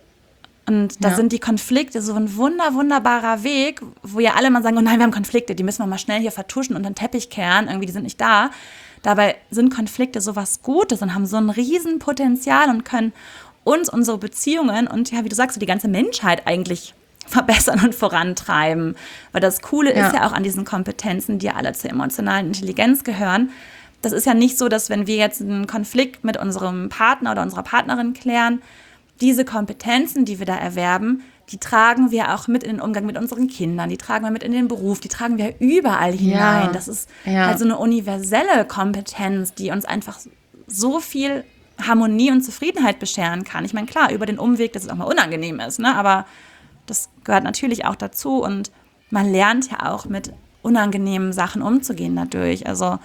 Und da ja. sind die Konflikte so ein wunder, wunderbarer Weg, wo ja alle mal sagen, oh nein, wir haben Konflikte, die müssen wir mal schnell hier vertuschen und den Teppich kehren, irgendwie, die sind nicht da. Dabei sind Konflikte so was Gutes und haben so ein Riesenpotenzial und können uns, unsere Beziehungen und ja, wie du sagst, so die ganze Menschheit eigentlich verbessern und vorantreiben. Weil das Coole ja. ist ja auch an diesen Kompetenzen, die ja alle zur emotionalen Intelligenz gehören. Das ist ja nicht so, dass wenn wir jetzt einen Konflikt mit unserem Partner oder unserer Partnerin klären, diese Kompetenzen, die wir da erwerben, die tragen wir auch mit in den Umgang mit unseren Kindern, die tragen wir mit in den Beruf, die tragen wir überall hinein. Ja. Das ist ja. also eine universelle Kompetenz, die uns einfach so viel Harmonie und Zufriedenheit bescheren kann. Ich meine, klar, über den Umweg, dass es auch mal unangenehm ist, ne? Aber das gehört natürlich auch dazu und man lernt ja auch mit unangenehmen Sachen umzugehen dadurch. Also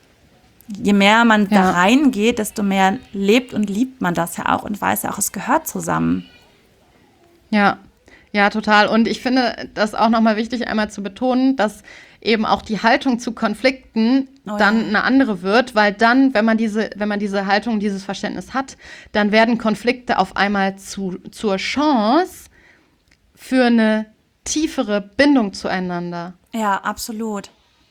je mehr man ja. da reingeht, desto mehr lebt und liebt man das ja auch und weiß ja auch, es gehört zusammen. Ja, ja, total. Und ich finde das auch nochmal wichtig, einmal zu betonen, dass eben auch die Haltung zu Konflikten oh, dann ja. eine andere wird, weil dann, wenn man diese, wenn man diese Haltung, dieses Verständnis hat, dann werden Konflikte auf einmal zu, zur Chance für eine tiefere Bindung zueinander. Ja, absolut.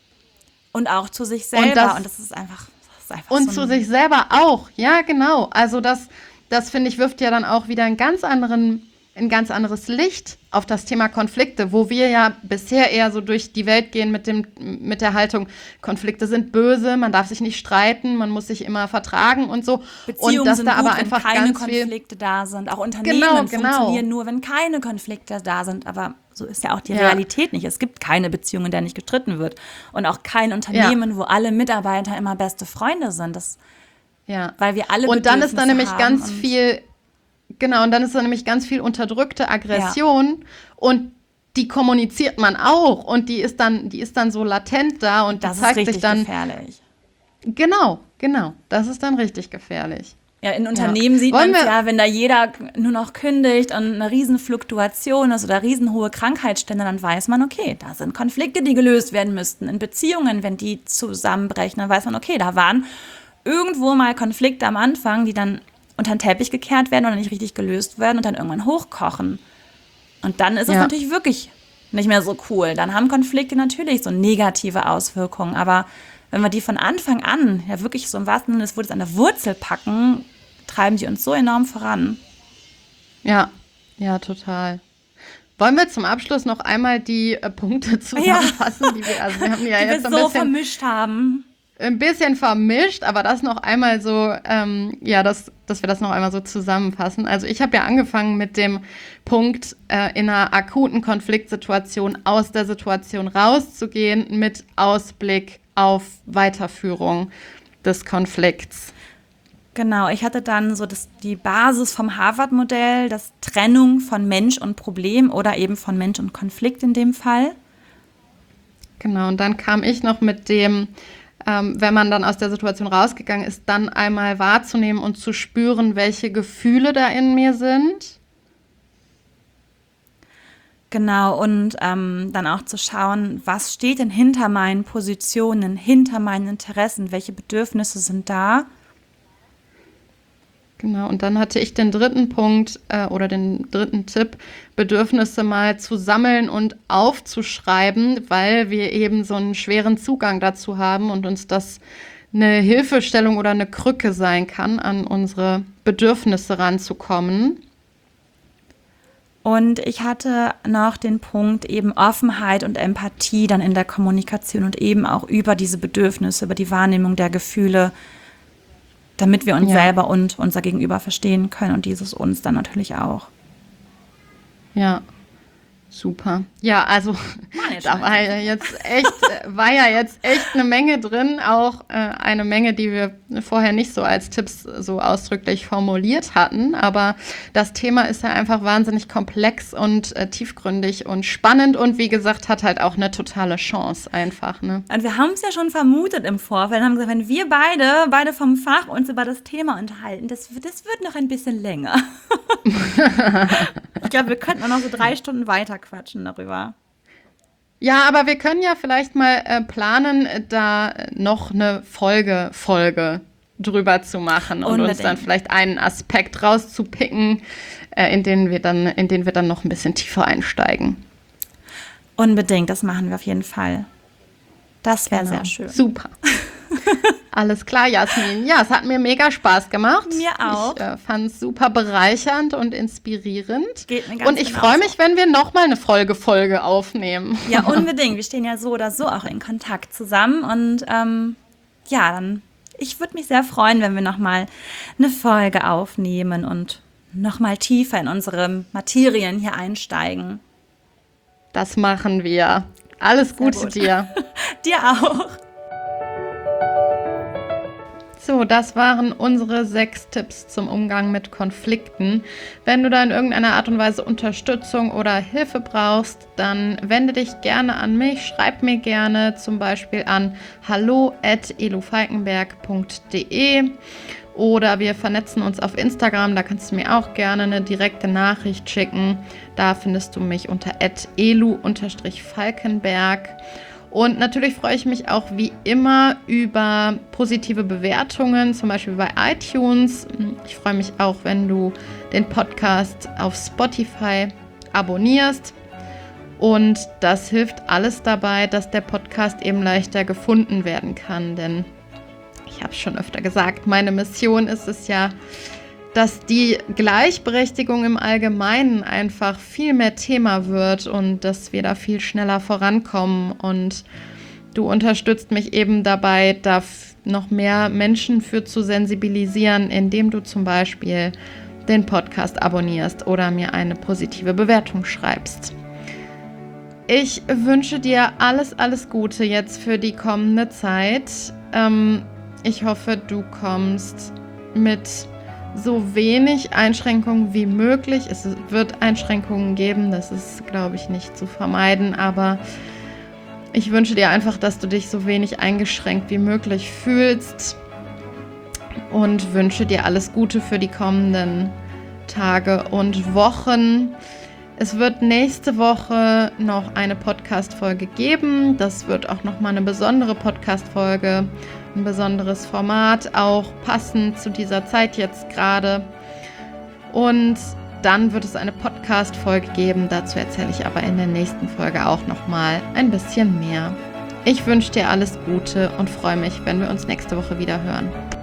Und auch zu sich selber. Und das, und das ist einfach, das ist einfach Und so zu sich selber auch. Ja, genau. Also das, das finde ich, wirft ja dann auch wieder einen ganz anderen, ein ganz anderes Licht auf das Thema Konflikte, wo wir ja bisher eher so durch die Welt gehen mit dem, mit der Haltung, Konflikte sind böse, man darf sich nicht streiten, man muss sich immer vertragen und so. Beziehungen und dass sind da gut, aber einfach wenn keine ganz Konflikte viel da sind. Auch Unternehmen genau, genau. funktionieren nur, wenn keine Konflikte da sind. Aber so ist ja auch die ja. Realität nicht. Es gibt keine Beziehung, in der nicht gestritten wird. Und auch kein Unternehmen, ja. wo alle Mitarbeiter immer beste Freunde sind. Das, ja. Weil wir alle Und dann ist da nämlich ganz und viel Genau, und dann ist da nämlich ganz viel unterdrückte Aggression ja. und die kommuniziert man auch und die ist dann, die ist dann so latent da und das die zeigt ist richtig sich dann gefährlich. Genau, genau, das ist dann richtig gefährlich. Ja, in Unternehmen ja. sieht man es ja, wenn da jeder nur noch kündigt und eine riesen Fluktuation ist oder riesenhohe Krankheitsstände, dann weiß man, okay, da sind Konflikte, die gelöst werden müssten. In Beziehungen, wenn die zusammenbrechen, dann weiß man, okay, da waren irgendwo mal Konflikte am Anfang, die dann unter den Teppich gekehrt werden oder nicht richtig gelöst werden und dann irgendwann hochkochen. Und dann ist es ja. natürlich wirklich nicht mehr so cool. Dann haben Konflikte natürlich so negative Auswirkungen. Aber wenn wir die von Anfang an ja wirklich so im wahrsten Sinne des Wortes an der Wurzel packen, treiben die uns so enorm voran. Ja, Ja, total. Wollen wir zum Abschluss noch einmal die äh, Punkte zusammenfassen, ja. die wir, also wir haben ja die jetzt wir ein so bisschen vermischt haben. Ein bisschen vermischt, aber das noch einmal so, ähm, ja, das, dass wir das noch einmal so zusammenfassen. Also ich habe ja angefangen mit dem Punkt, äh, in einer akuten Konfliktsituation aus der Situation rauszugehen mit Ausblick auf Weiterführung des Konflikts. Genau, ich hatte dann so das, die Basis vom Harvard-Modell, das Trennung von Mensch und Problem oder eben von Mensch und Konflikt in dem Fall. Genau, und dann kam ich noch mit dem, ähm, wenn man dann aus der Situation rausgegangen ist, dann einmal wahrzunehmen und zu spüren, welche Gefühle da in mir sind. Genau, und ähm, dann auch zu schauen, was steht denn hinter meinen Positionen, hinter meinen Interessen, welche Bedürfnisse sind da. Genau, und dann hatte ich den dritten Punkt äh, oder den dritten Tipp, Bedürfnisse mal zu sammeln und aufzuschreiben, weil wir eben so einen schweren Zugang dazu haben und uns das eine Hilfestellung oder eine Krücke sein kann, an unsere Bedürfnisse ranzukommen. Und ich hatte noch den Punkt eben Offenheit und Empathie dann in der Kommunikation und eben auch über diese Bedürfnisse, über die Wahrnehmung der Gefühle, damit wir uns ja. selber und unser Gegenüber verstehen können und dieses uns dann natürlich auch. Ja, super. Ja, also da war ja jetzt echt, war ja jetzt echt eine Menge drin, auch äh, eine Menge, die wir vorher nicht so als Tipps so ausdrücklich formuliert hatten, aber das Thema ist ja einfach wahnsinnig komplex und äh, tiefgründig und spannend und wie gesagt, hat halt auch eine totale Chance einfach, ne? Und wir haben es ja schon vermutet im Vorfeld, haben gesagt, wenn wir beide, beide vom Fach uns über das Thema unterhalten, das, das wird noch ein bisschen länger. Ich glaube, wir könnten auch noch so drei Stunden weiter quatschen darüber. Ja, aber wir können ja vielleicht mal äh, planen, da noch eine Folge, Folge drüber zu machen und Unbedingt. uns dann vielleicht einen Aspekt rauszupicken, äh, in den wir dann, in den wir dann noch ein bisschen tiefer einsteigen. Unbedingt, das machen wir auf jeden Fall. Das wäre Genau. sehr schön. Super. Alles klar, Jasmin. Ja, es hat mir mega Spaß gemacht. Mir auch. Ich äh, fand es super bereichernd und inspirierend. Geht mir ganz und ich genauso. freue mich, wenn wir nochmal eine Folge Folge aufnehmen. Ja, unbedingt. Wir stehen ja so oder so auch in Kontakt zusammen. Und ähm, ja, dann, ich würde mich sehr freuen, wenn wir nochmal eine Folge aufnehmen und nochmal tiefer in unsere Materien hier einsteigen. Das machen wir. Alles Gute gut. dir. Dir auch. So, das waren unsere sechs Tipps zum Umgang mit Konflikten. Wenn du da in irgendeiner Art und Weise Unterstützung oder Hilfe brauchst, dann wende dich gerne an mich, schreib mir gerne zum Beispiel an hallo at elufalkenberg punkt de oder wir vernetzen uns auf Instagram, da kannst du mir auch gerne eine direkte Nachricht schicken. Da findest du mich unter at elu falkenberg. Und natürlich freue ich mich auch wie immer über positive Bewertungen, zum Beispiel bei iTunes. Ich freue mich auch, wenn du den Podcast auf Spotify abonnierst. Und das hilft alles dabei, dass der Podcast eben leichter gefunden werden kann. Denn ich habe es schon öfter gesagt, meine Mission ist es ja, dass die Gleichberechtigung im Allgemeinen einfach viel mehr Thema wird und dass wir da viel schneller vorankommen. Und du unterstützt mich eben dabei, da noch mehr Menschen für zu sensibilisieren, indem du zum Beispiel den Podcast abonnierst oder mir eine positive Bewertung schreibst. Ich wünsche dir alles, alles Gute jetzt für die kommende Zeit. Ähm, ich hoffe, du kommst mit so wenig Einschränkungen wie möglich. Es wird Einschränkungen geben, das ist, glaube ich, nicht zu vermeiden, aber ich wünsche dir einfach, dass du dich so wenig eingeschränkt wie möglich fühlst und wünsche dir alles Gute für die kommenden Tage und Wochen. Es wird nächste Woche noch eine Podcast-Folge geben. Das wird auch nochmal eine besondere Podcast-Folge, ein besonderes Format, auch passend zu dieser Zeit jetzt gerade. Und dann wird es eine Podcast-Folge geben. Dazu erzähle ich aber in der nächsten Folge auch nochmal ein bisschen mehr. Ich wünsche dir alles Gute und freue mich, wenn wir uns nächste Woche wieder hören.